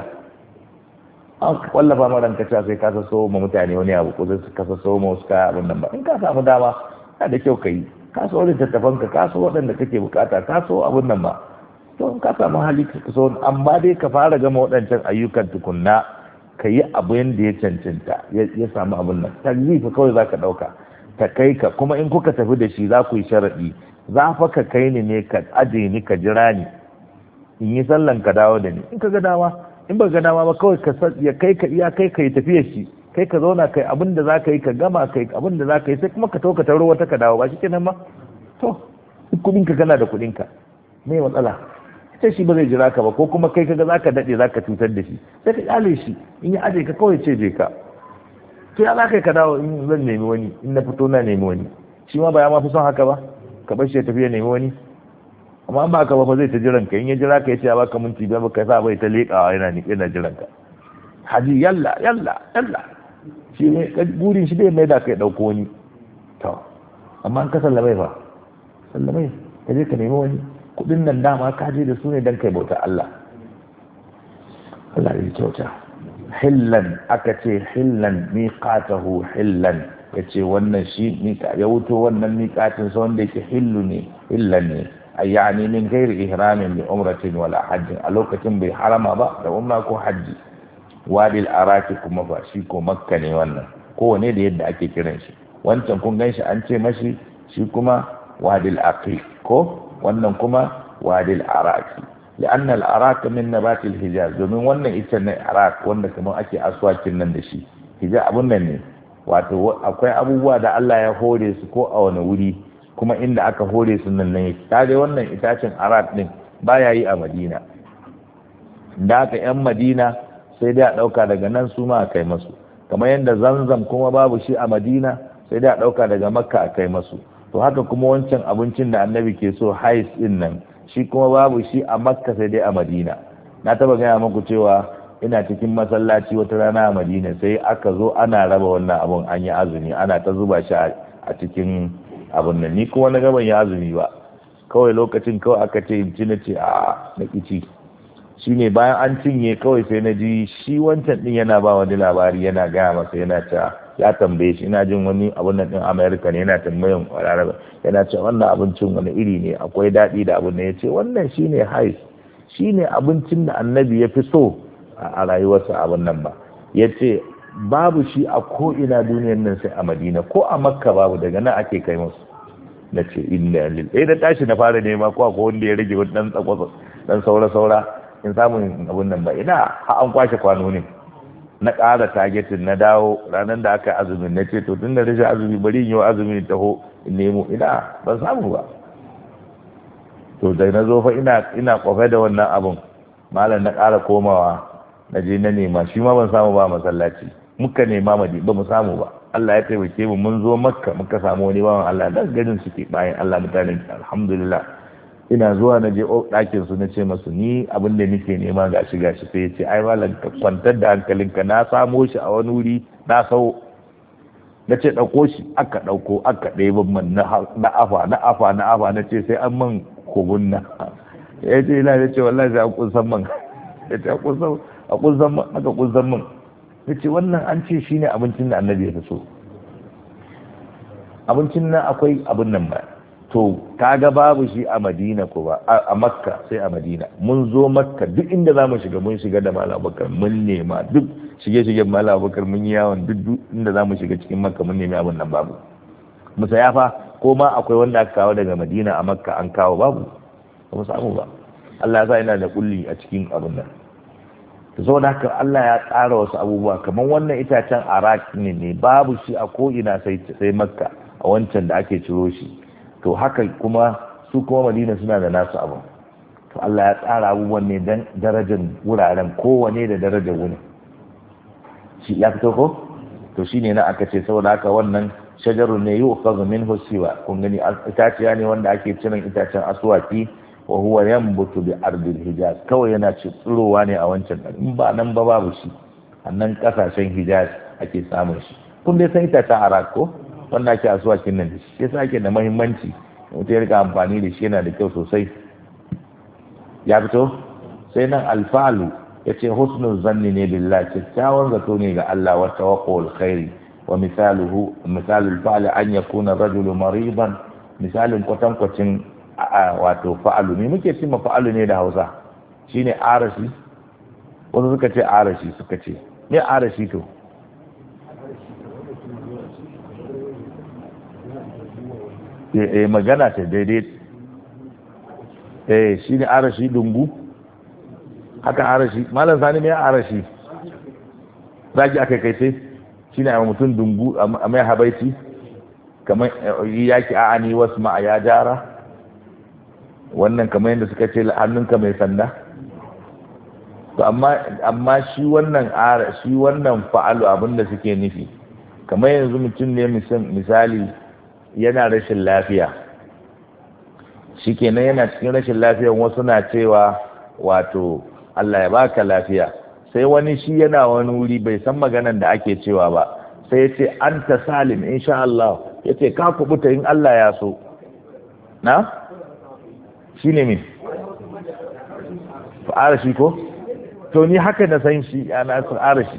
S1: an kwallafa ma ranka cewa sai ka sasso ma mutane wani abu ko sai ka sasso ma wasu kaya abin nan ba. in ka samu dama yana da kyau ka yi, ka so littattafanka, ka so waɗanda kake bukata, ka so abin nan ba. to in ka samu hali ka so, amma dai ka fara gama waɗancan ayyukan tukunna, ka yi abin da ya cancanta ya samu abin nan. taklifa kawai za ka ɗauka ta kai ka, kuma in kuka tafi da shi za ku yi sharaɗi, za fa ka kai ni ne ka aje ni ka jira ni in yi sallan ka dawo da ni in ka ga dama, in ba ga dama ba kawai ka ya kai ka iya kai ka yi tafiya shi, kai ka zauna kai abin da za ka yi ka gama kai abin da za ka yi sai kuma ka tauka taro wata ka dawo ba shi kenan ma. to kuɗinka kana da kuɗinka me matsala, sai shi ba zai jira ka ba, ko kuma kai kaga zaka dade zaka cutar da shi sai ka kyale shi, in ya aje ka kawai ce je ka. to ya zaka ka dawo in zan nemi wani, in na fito na nemi wani, shi ma ba ya ma fi son haka ba, ka bar shi ya tafi ya nemi wani. amma an ba ka ba fa zai ta jiran ka, in ya jira ka ya ce ya baka minti biyar ba ka sa bai ta leƙawa yana yana jiran ka. haji yalla yalla yalla shi ne burin shi dai mai da kai dauko wani. to amma an ka sallamai fa sallamai ka je ka nemi wani. kudin nan dama ka je da su ne don kai bauta Allah. Allah ya kyauta. hillan aka ce hillan miqatahu hillan, yace wannan shi miqa ya wuto wannan miqatin sa wanda yake hillu ne hillan ne, ayyani min ghairi ihramin bi umratin wala hajj, a lokacin bai harama ba da umra ko hajji. wadil araki kuma ba shi ko makka ne wannan, kowane da yadda ake kiran shi. wancan kun ganshi an ce mashi shi kuma wadil aqiq ko wannan kuma wadil araki, li'anna al-arak min nabat al-hijaz, domin wannan ita ne arak wanda kamar ake aswakin nan da shi hijaz abun nan ne. wato akwai abubuwa da Allah ya hore su ko a wani wuri, kuma inda aka hore su nan ne. kage wannan itacen arak din baya yi a Madina, da aka yan Madina sai dai a dauka daga nan su ma a kai masu, kamar yadda Zamzam kuma babu shi a Madina sai dai a dauka daga Makka a kai masu. to haka kuma wancan abincin da annabi ke so hais din nan shi kuma babu shi a Makka sai dai a Madina. na taba gaya muku cewa ina cikin masallaci wata rana a Madina sai aka zo ana raba wannan abun, an yi azumi ana ta zuba shi a cikin abun nan, ni kuma na gaban ya azumi ba, kawai lokacin kawai aka ce in ci na ce a na kici. shine bayan an cinye kawai sai na ji shi wancan din yana ba wani labari, yana gaya masa yana cewa ya tambaye shi, ina jin wani abun nan din America ne yana tambayan Laraba, yana cewa wannan abincin wani iri ne, akwai daɗi da abun nan, yace wannan shine hais, shine abincin da annabi ya fi so a rayuwarsa abun nan ba. yace babu shi a ko ina duniyar nan sai a Madina, ko a Makka babu, daga nan ake kai musu. nace inna lillahi, da tashi na fara nema ko akwai wanda ya rage wani dan tsakwa dan saura saura in samun abun nan ba, ina ha an kwashe kwano ne. na ƙara targetin na dawo ranar da aka azumin, na ce to tun da rashin azumi bari in yi azumi taho in nemo, ina ban samu ba. to da na zo fa ina ina kwafe da wannan abun, malam na ƙara komawa na je na nema, shi ma ban samu ba masallaci, muka nema madi ba mu samu ba. Allah ya taimake mu mun zo Makka muka samu wani bawan Allah dan ganin suke bayan Allah mutanen, alhamdulillah. ina zuwa na je ɗakin su na ce masu ni abin da nake nema gashi gashi, sai ya ce ai malam ka kwantar da hankalinka, na samo shi a wani wuri na sau. na ce ɗauko shi, aka ɗauko aka ɗaya man na afa na afa na afa na ce sai an man kogun na. ya ce ina ya ce wallahi sai an kunsan man. ya ce a kunsan man aka kunsan man. ya ce wannan an ce shi ne abincin da annabi ya fi so, abincin nan akwai abin nan ba. to kaga babu shi a Madina ko ba a Makka sai a Madina. mun zo Makka duk inda za mu shiga mun shiga da Malam Abubakar, mun nema duk shige-shige Malam Abubakar, mun yi yawon duk inda za mu shiga cikin Makka mun nemi abin nan babu. musaya fa ko ma akwai wanda aka kawo daga Madina a Makka an kawo babu, ba mu samu ba. Allah ya sa ina da kulli a cikin abin nan. to saboda haka Allah ya tsara wasu abubuwa kamar wannan itacen arak ne ne babu shi a ko ina sai sai Makka a wancan da ake ciro shi to haka kuma su kuma Madina suna da nasu abu to Allah ya tsara abubuwan ne dan darajar wuraren kowane da darajar wuni shi ya fito ko to shine na aka ce saboda haka wannan shajarun ne yu'khadhu minhu siwa kun gani itaciya ne wanda ake cirin itacen aswaki wa huwa yanbutu bi ardil hijaz kawai yana ci tsirowa ne a wancan in ba nan ba babu shi annan kasashen hijaz ake samun shi kun dai san itacen arak ko wanda ake aswakin nan shi yasa ake da muhimmanci mutum ya rika amfani da shi yana da kyau sosai ya fito sai nan alfalu yace husnul zanni ne billahi kyakkyawan zato ne ga Allah wa tawakkul khairi wa misaluhu misalul fa'li an yakuna rajulu maridan misalin kwatankwacin wato fa'alu ne muke cewa fa'alu ne da Hausa shine arashi wasu suka ce arashi suka ce me arashi to eh magana ta daidai eh shine arashi dungu haka arashi malam sani me arashi zaki akai kai sai shine a mutum dungu a mai habaiti kamar yaki a'ani wasu ma ya jara wannan kamar yadda suka ce hannunka mai sanda to amma amma shi wannan ara shi wannan fa'alu abinda suke nufi kamar yanzu mutum ne misali yana rashin lafiya shikenan yana cikin rashin lafiya wasu na cewa wato Allah ya baka lafiya sai wani shi yana wani wuri bai san maganan da ake cewa ba sai ya ce anta salim insha Allah ya ce ka kubuta in Allah ya so na shi ne min arashi ko to ni haka na san shi ana san arashi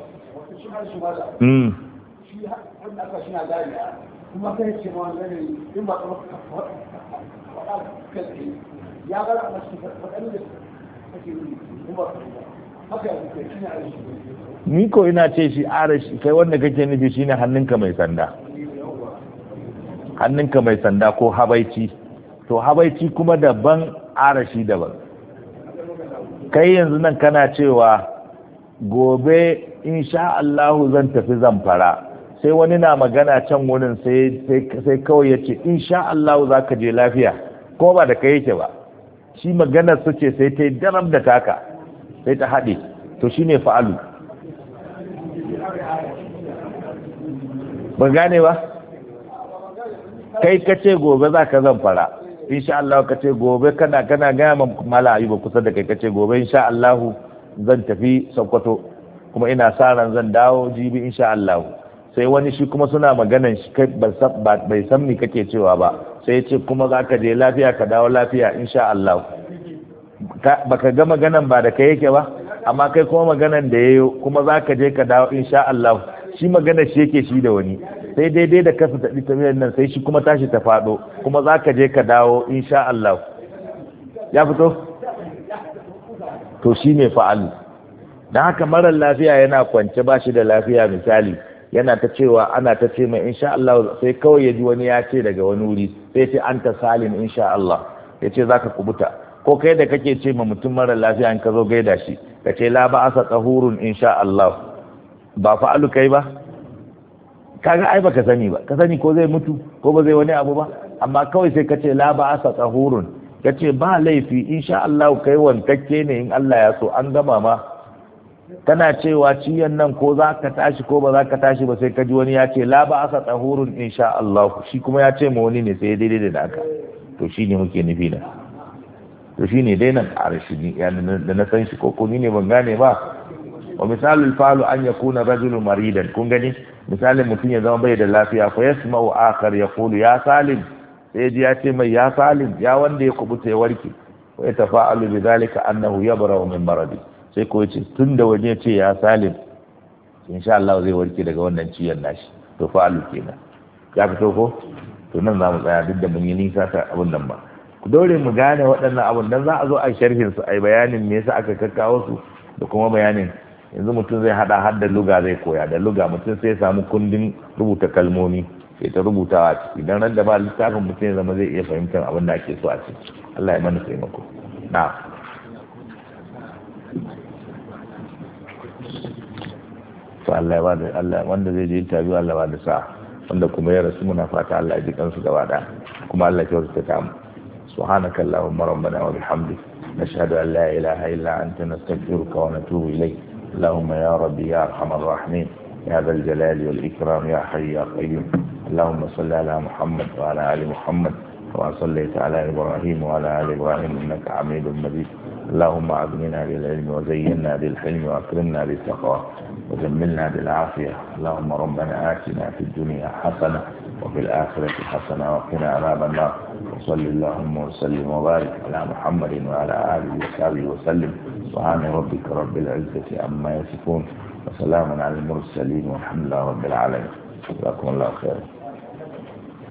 S1: mm
S2: kuma kai ce ma wannan in ba ka ya ga a cikin fadin da kake yi kuma haka yake shi ne arashi
S1: ni ko ina ce shi arashi kai wanda kake nufi shine hannunka mai sanda hannunka mai sanda ko habaici to habaici kuma daban arashi daban kai yanzu nan kana cewa gobe insha Allahu zan tafi Zamfara sai wani na magana can wurin sai sai kawai yace insha Allahu zaka je lafiya ko ba da kai yake ba shi maganar su ce sai ta yi daram da taka sai ta haɗe to shine fa'alu ba gane ba kai ka ce gobe za ka Zamfara insha Allah ka ce gobe kana kana gaya mala ayuba kusa da kai ka ce gobe insha Allah zan tafi Sokoto kuma ina sa ran zan dawo jibi insha Allah sai wani shi kuma suna maganan shi kai bai san me kake cewa ba sai ya ce kuma za ka je lafiya ka dawo lafiya insha Allah baka ga maganan ba da kai yake ba amma kai kuma maganan da yayo kuma za ka je ka dawo insha Allah shi magana shi yake shi da wani sai daidai da kasa ta tafiyar nan sai shi kuma tashi ta faɗo kuma za ka je ka dawo insha Allah ya fito to shi ne fa'alu don haka marar lafiya yana kwance ba shi da lafiya misali yana ta cewa ana ta ce mai insha Allah sai kawai ya ji wani ya ce daga wani wuri sai ce an ta salim insha Allah ya ce za ka kubuta ko kai da kake ce ma mutum marar lafiya in ka zo gaida shi ka ce la ba asa tsahurun insha Allah ba fa'alu kai ba kaga ai baka sani ba ka sani ko zai mutu ko ba zai wani abu ba amma kawai sai kace la ba asa tsahurun kace ba laifi insha Allah kai wankakke ne in Allah ya so an gama ma kana cewa ciyan nan ko za ka tashi ko ba za ka tashi ba sai ka ji wani ya ce la ba asa tsahurun insha Allah shi kuma ya ce ma wani ne sai daidai da naka to shine muke nufi na to shine dai nan arashi da na san shi ko ko ni ne ban gane ba wa misalul falu an yakuna rajulun maridan kun gani misalin mutum ya zama bai da lafiya fa yasma'u akhar yaqulu ya salim sai ji ya ce mai ya salim ya wanda ya kubuta ya warke wa yatafa'alu bidhalika annahu yabra'u min maradi sai ko yace tunda waje ce ya salim insha Allah zai warke daga wannan ciyan nashi to fa'alu kenan ya fito ko to nan zamu tsaya duk da mun yi nisa ta abun nan ba ku dore mu gane waɗannan abun dan za a zo a sharhin su ai bayanin me yasa aka kakkawo su da kuma bayanin yanzu mutum zai hada har da luga zai koya da luga mutum sai ya samu kundin rubuta kalmomi sai ta rubutawa a ciki idan ran da ba littafin mutum ya zama zai iya fahimtar abin da ake so a ciki Allah ya mana taimako na to Allah ya ba da Allah wanda zai je interview Allah ba da sa'a wanda kuma ya rasu muna fata Allah ya ji kansu gaba da kuma Allah ya kyautata ta mu subhanaka allahumma rabbana wa bihamdik nashhadu an la ilaha illa anta nastaghfiruka wa natubu ilayk اللهم يا ربي يا ارحم الراحمين يا ذا الجلال والاكرام يا حي يا قيوم اللهم صل على محمد وعلى ال محمد كما صليت على ابراهيم وعلى ال ابراهيم انك حميد مجيد اللهم اغننا بالعلم وزينا بالحلم واكرمنا بالتقوى وجملنا بالعافية اللهم ربنا آتنا في الدنيا حسنة وفي الآخرة حسنة وقنا عذاب النار وصل اللهم وسلم وبارك على محمد وعلى آله وصحبه وسلم سبحان ربك رب العزة عما يصفون وسلام على المرسلين والحمد لله رب العالمين جزاكم الله خيرا.